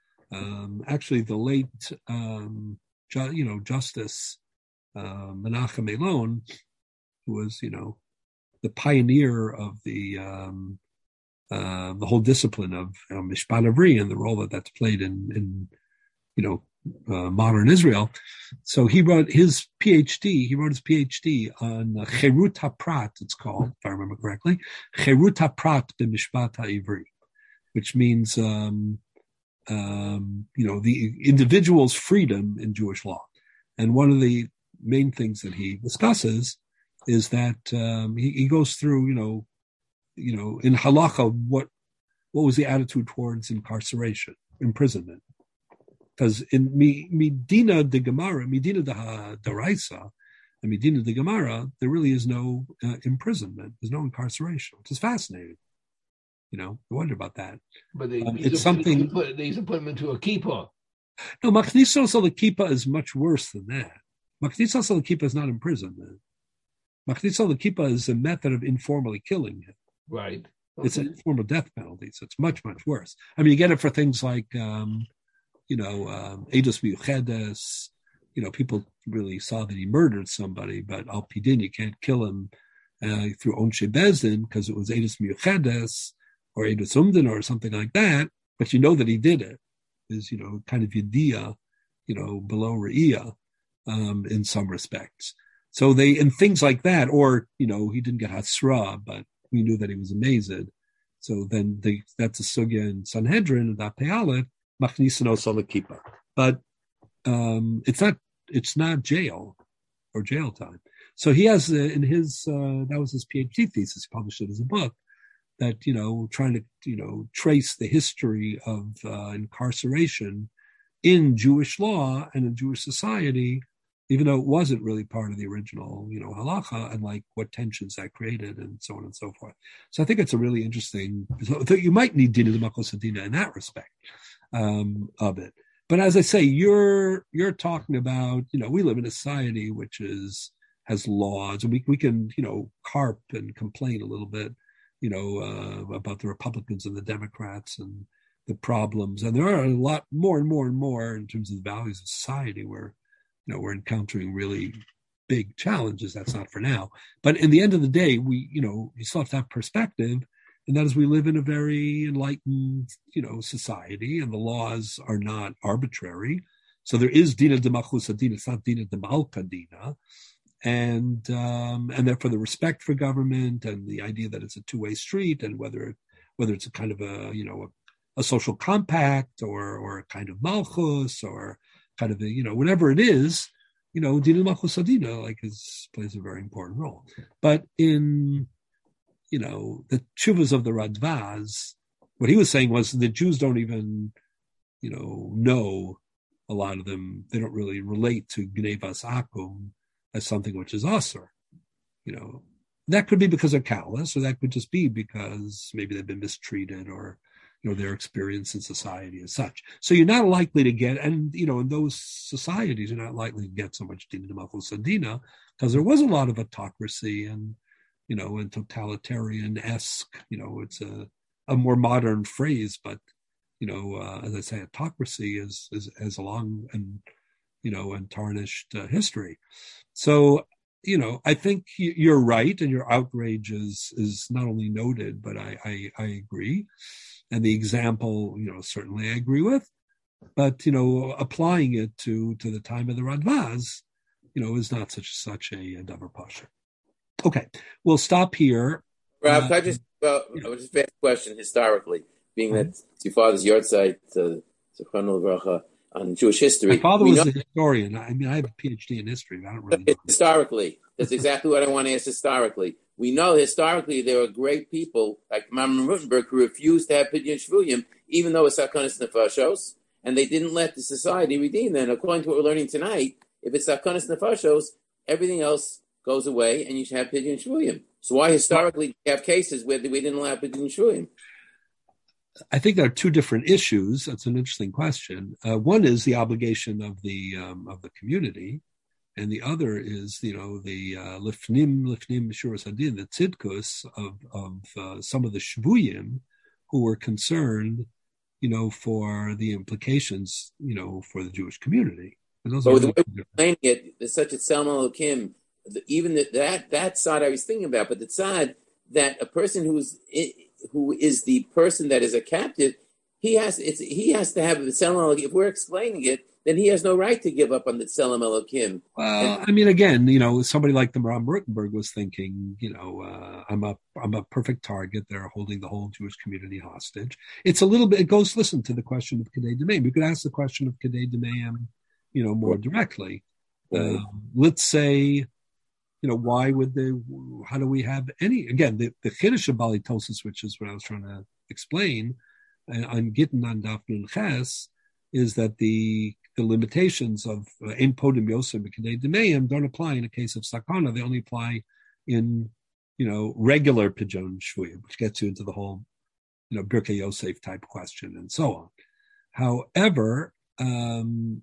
Speaker 1: Um, actually, the late, um, ju- you know, Justice uh, Menachem Elon, who was, you know, the pioneer of the um, uh, the whole discipline of you know, Mishpat Avri and the role that that's played in, in you know, uh, modern Israel. So he wrote his PhD, he wrote his PhD on uh, Cherut HaPrat, it's called, if I remember correctly, Cherut HaPrat b'Mishpat HaIvri, which means, um, um, you know, the individual's freedom in Jewish law. And one of the main things that he discusses is that um, he, he goes through, you know, you know, in halacha, what what was the attitude towards incarceration, imprisonment? Because in Medina de Gemara, Medina de Daraisa, and Medina de Gemara, there really is no uh, imprisonment. There's no incarceration, which is fascinating. You know, I wonder about that.
Speaker 3: But they,
Speaker 1: um,
Speaker 3: it's
Speaker 1: a, something.
Speaker 3: They put, they used to put him into a kippah.
Speaker 1: No, Machnisos al kippah is much worse than that. Machnisos al kippah is not imprisonment. Machnisos al kippah is a method of informally killing him.
Speaker 3: Right. Okay.
Speaker 1: It's a form of death penalty, so it's much, much worse. I mean, you get it for things like, um, you know, um, Eidos Miyuchedes. You know, people really saw that he murdered somebody, but Al Pidin, you can't kill him uh, through Onshe Bezdin because it was Eidos Miyuchedes or Eidos Umdin or something like that. But you know that he did it. Is, you know, kind of Yediyah, you know, below Re'iyah um, in some respects. So they, and things like that, or, you know, he didn't get Hasra, but we knew that he was amazed. So then they, that's a sugya in Sanhedrin, and Apealet, Machnisanos al kippah. But um, it's not, it's not jail or jail time. So he has uh, in his, uh, that was his PhD thesis, he published it as a book, that, you know, trying to, you know, trace the history of uh, incarceration in Jewish law and in Jewish society, even though it wasn't really part of the original, you know, halacha, and like what tensions that created and so on and so forth. So I think it's a really interesting, so you might need Dina de Malchus Adina in that respect um, of it. But as I say, you're you're talking about, you know, we live in a society which is has laws, and we we can, you know, carp and complain a little bit, you know, uh, about the Republicans and the Democrats and the problems. And there are a lot more and more and more in terms of the values of society where, you know, we're encountering really big challenges. That's not for now. But in the end of the day, we, you know, you still have to have perspective. And that is, we live in a very enlightened, you know, society, and the laws are not arbitrary. So there is Dina de Malchus Adina, it's not Dina de Malka Dina. And um, and therefore the respect for government and the idea that it's a two-way street, and whether whether it's a kind of a, you know, a, a social compact or or a kind of malchus or kind of a, you know, whatever it is, you know, Dina Malchus Adina like is plays a very important role. But in, you know, the tshuvas of the Radvaz, what he was saying was the Jews don't even, you know, know, a lot of them, they don't really relate to Gnevas Akum as something which is usher. You know, that could be because they're callous, or that could just be because maybe they've been mistreated, or, you know, their experience in society as such. So you're not likely to get, and, you know, in those societies, you're not likely to get so much Dina de Malchus Adina, because there was a lot of autocracy and, you know, and totalitarian-esque, you know, it's a, a more modern phrase, but, you know, uh, as I say, autocracy is, is, is a long and, you know, and tarnished uh, history. So, you know, I think you're right, and your outrage is is not only noted, but I, I, I agree. And the example, you know, certainly I agree with. But, you know, applying it to, to the time of the Radvaz, you know, is not such such a, a davar pasha. Okay, we'll stop here.
Speaker 2: Rav,
Speaker 1: uh,
Speaker 2: can I just, well, you know, I would just ask a question historically, being
Speaker 1: right.
Speaker 2: that it's your father's yahrzeit, uh, Zichrono Livracha, on Jewish history.
Speaker 1: My father
Speaker 2: we
Speaker 1: was
Speaker 2: know,
Speaker 1: a historian. I mean, I have a PhD in history, but I don't really know.
Speaker 2: Historically, that's exactly what I want to ask historically. We know historically there were great people like Maimon Rosenberg who refused to have Pidyon Shvuyim, even though it's Sakonis Nefashos, and they didn't let the society redeem them. According to what we're learning tonight, if it's Sakonis Nefashos, everything else goes away, and you should have Pidyon Shvuyim. So why historically do we have cases where we didn't allow Pidyon Shvuyim?
Speaker 1: I think there are two different issues. That's an interesting question. Uh, one is the obligation of the um, of the community, and the other is, you know, the uh, lifnim lifnim shuras hadin, the tzidkus of of uh, some of the shvuyim who were concerned, you know, for the implications, you know, for the Jewish community. And those
Speaker 2: but
Speaker 1: are
Speaker 2: the
Speaker 1: really
Speaker 2: way we're explaining it, there's such a Tzelem Elokim, even the, that that side I was thinking about, but the side that a person who's who is the person that is a captive, he has it's he has to have the Tzelem Elokim. If we're explaining it, then he has no right to give up on the Tzelem Elokim.
Speaker 1: Well,
Speaker 2: and,
Speaker 1: I mean, again, you know, somebody like the Maram Rutenberg was thinking, you know, uh, I'm a I'm a perfect target. They're holding the whole Jewish community hostage. It's a little bit. It goes. Listen to the question of Kedei D'Meim. We could ask the question of Kedei D'Meim, you know, more directly.
Speaker 2: Right.
Speaker 1: Uh, let's say, you know, why would they, how do we have any, again, the, the Chiddush of Balitosis, which is what I was trying to explain, uh, on Gittin on Daf Nun Ches, is that the the limitations of Ein Podim Yosef B'Kedei D'Meim don't apply in a case of Sakana. They only apply in, you know, regular Pidyon Shvuyim, which gets you into the whole, you know, Birkei Yosef type question and so on. However, um,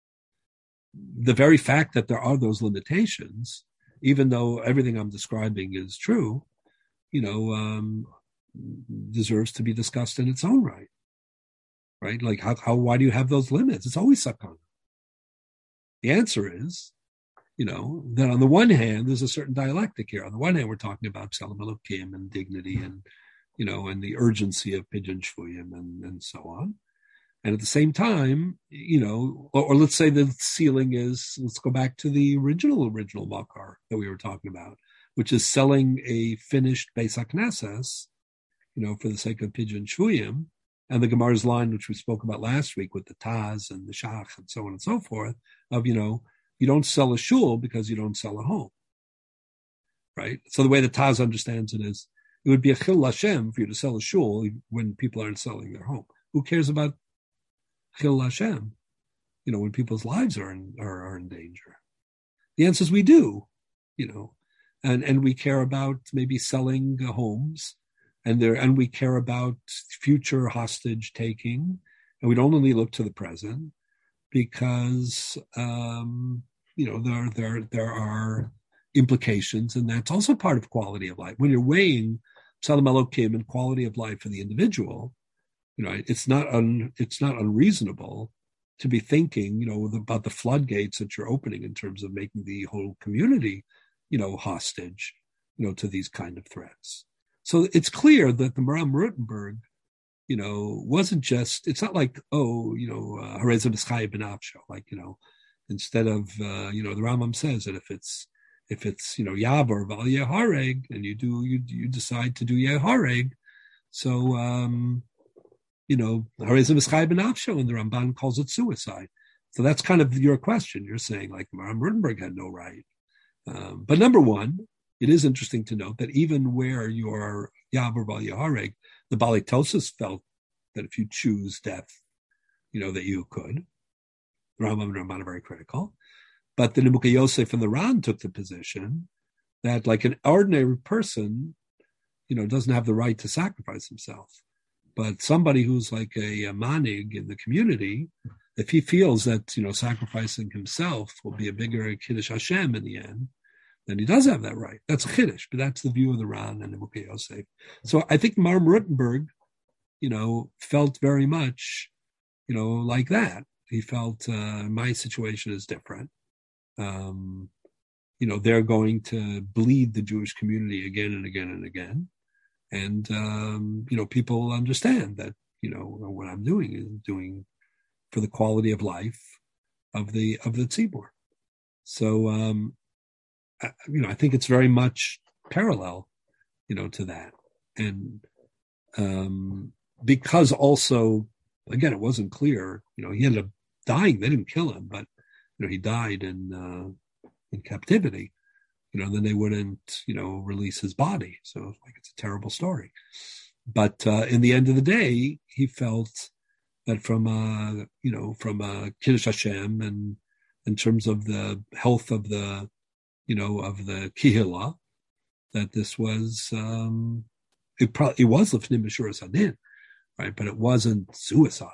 Speaker 1: the very fact that there are those limitations, even though everything I'm describing is true, you know, um, deserves to be discussed in its own right. Right? Like, how, how, why do you have those limits? It's always sakana. The answer is, you know, that on the one hand, there's a certain dialectic here. On the one hand, we're talking about Tzelem Elokim and dignity and, you know, and the urgency of Pidyon Shvuyim and, and so on. And at the same time, you know, or, or let's say the ceiling is, let's go back to the original, original Makar that we were talking about, which is selling a finished Beis HaKnesses, you know, for the sake of Pidyon Shvuyim, and the Gemara's line, which we spoke about last week with the Taz and the Shach and so on and so forth, of, you know, you don't sell a shul because you don't sell a home, right? So the way the Taz understands it is, it would be a chil Hashem for you to sell a shul when people aren't selling their home. Who cares about chil Hashem, you know, when people's lives are in, are, are in danger? The answer is we do, you know, and, and we care about maybe selling uh, homes, and there, and we care about future hostage taking, and we don't only look to the present because, um, you know, there, there, there are implications, and that's also part of quality of life. When you're weighing Tzelem Elokim and quality of life for the individual, you know, it's not un, it's not unreasonable to be thinking, you know, about the floodgates that you're opening in terms of making the whole community, you know, hostage, you know, to these kind of threats. So it's clear that the Maram Rutenberg, you know, wasn't just, it's not like, oh, you know, Harezah B'Schai B'Nafsho, like, you know, instead of, uh, you know, the Rambam says that if it's, if it's, you know, Yavar Val Yehareg, and you do, you you decide to do Yehareg, so, um, you know, Harezah B'Schai B'Nafsho, and the Ramban calls it suicide. So that's kind of your question. You're saying, like, Maram Rutenberg had no right. Um, but number one, it is interesting to note that even where you are Yavar Val Yehareg, the Balitosis felt that if you choose death, you know, that you could. The Rambam and Ramban are very critical. But the Nimukei Yosef and the Ran took the position that, like, an ordinary person, you know, doesn't have the right to sacrifice himself. But somebody who's like a, a manig in the community, if he feels that, you know, sacrificing himself will be a bigger Kiddush Hashem in the end, then he does have that right. That's a Kiddush, but that's the view of the Ran and the Nimukei Yosef. So I think Maram Rutenberg, you know, felt very much, you know, like that. He felt uh, my situation is different. Um, you know, they're going to bleed the Jewish community again and again and again. And, um, you know, people understand that, you know, what I'm doing is doing for the quality of life of the, of the tzibur. So, um, I, you know, I think it's very much parallel, you know, to that. And, um, because also, again, it wasn't clear, you know, he ended up dying. They didn't kill him, but, you know, he died in, uh, in captivity. You know, then they wouldn't, you know, release his body. So like, it's a terrible story. but uh, in the end of the day, he felt that from uh, you know from uh, Kiddush Hashem and in terms of the health of the you know of the Kihila, that this was um, it probably it was Lifnim Meshuras Hadin, right? But it wasn't suicide.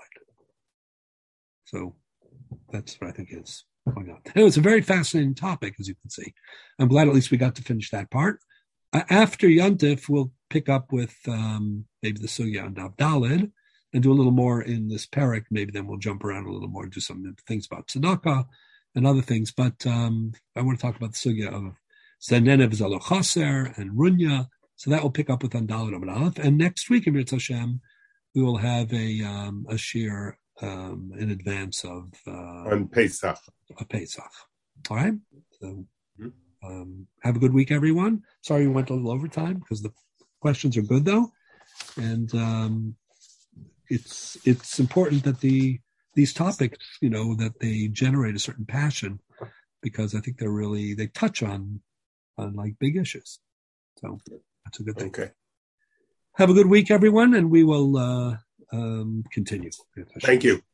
Speaker 1: So that's what I think is going on. It was a very fascinating topic, as you can see. I'm glad at least we got to finish that part. Uh, after Yontif, we'll pick up with um, maybe the Sugya on Daf Daled and do a little more in this parak. Maybe then we'll jump around a little more, do some things about tzedakah and other things. But um, I want to talk about the Sugya of Zenenev Zalochaser and Runya. So that will pick up with on Daled Amud Aleph. And next week in Mirz Hashem, we will have a um, a shir um, in advance of uh,
Speaker 4: on Pesach.
Speaker 1: A Pesach. All right. So um, have a good week, everyone. Sorry we went a little overtime because the questions are good though, and um, it's it's important that the these topics, you know, that they generate a certain passion because I think they're really they touch on on like big issues. So that's a good thing.
Speaker 4: Okay.
Speaker 1: Have a good week, everyone, and we will uh, um, continue.
Speaker 4: Thank you.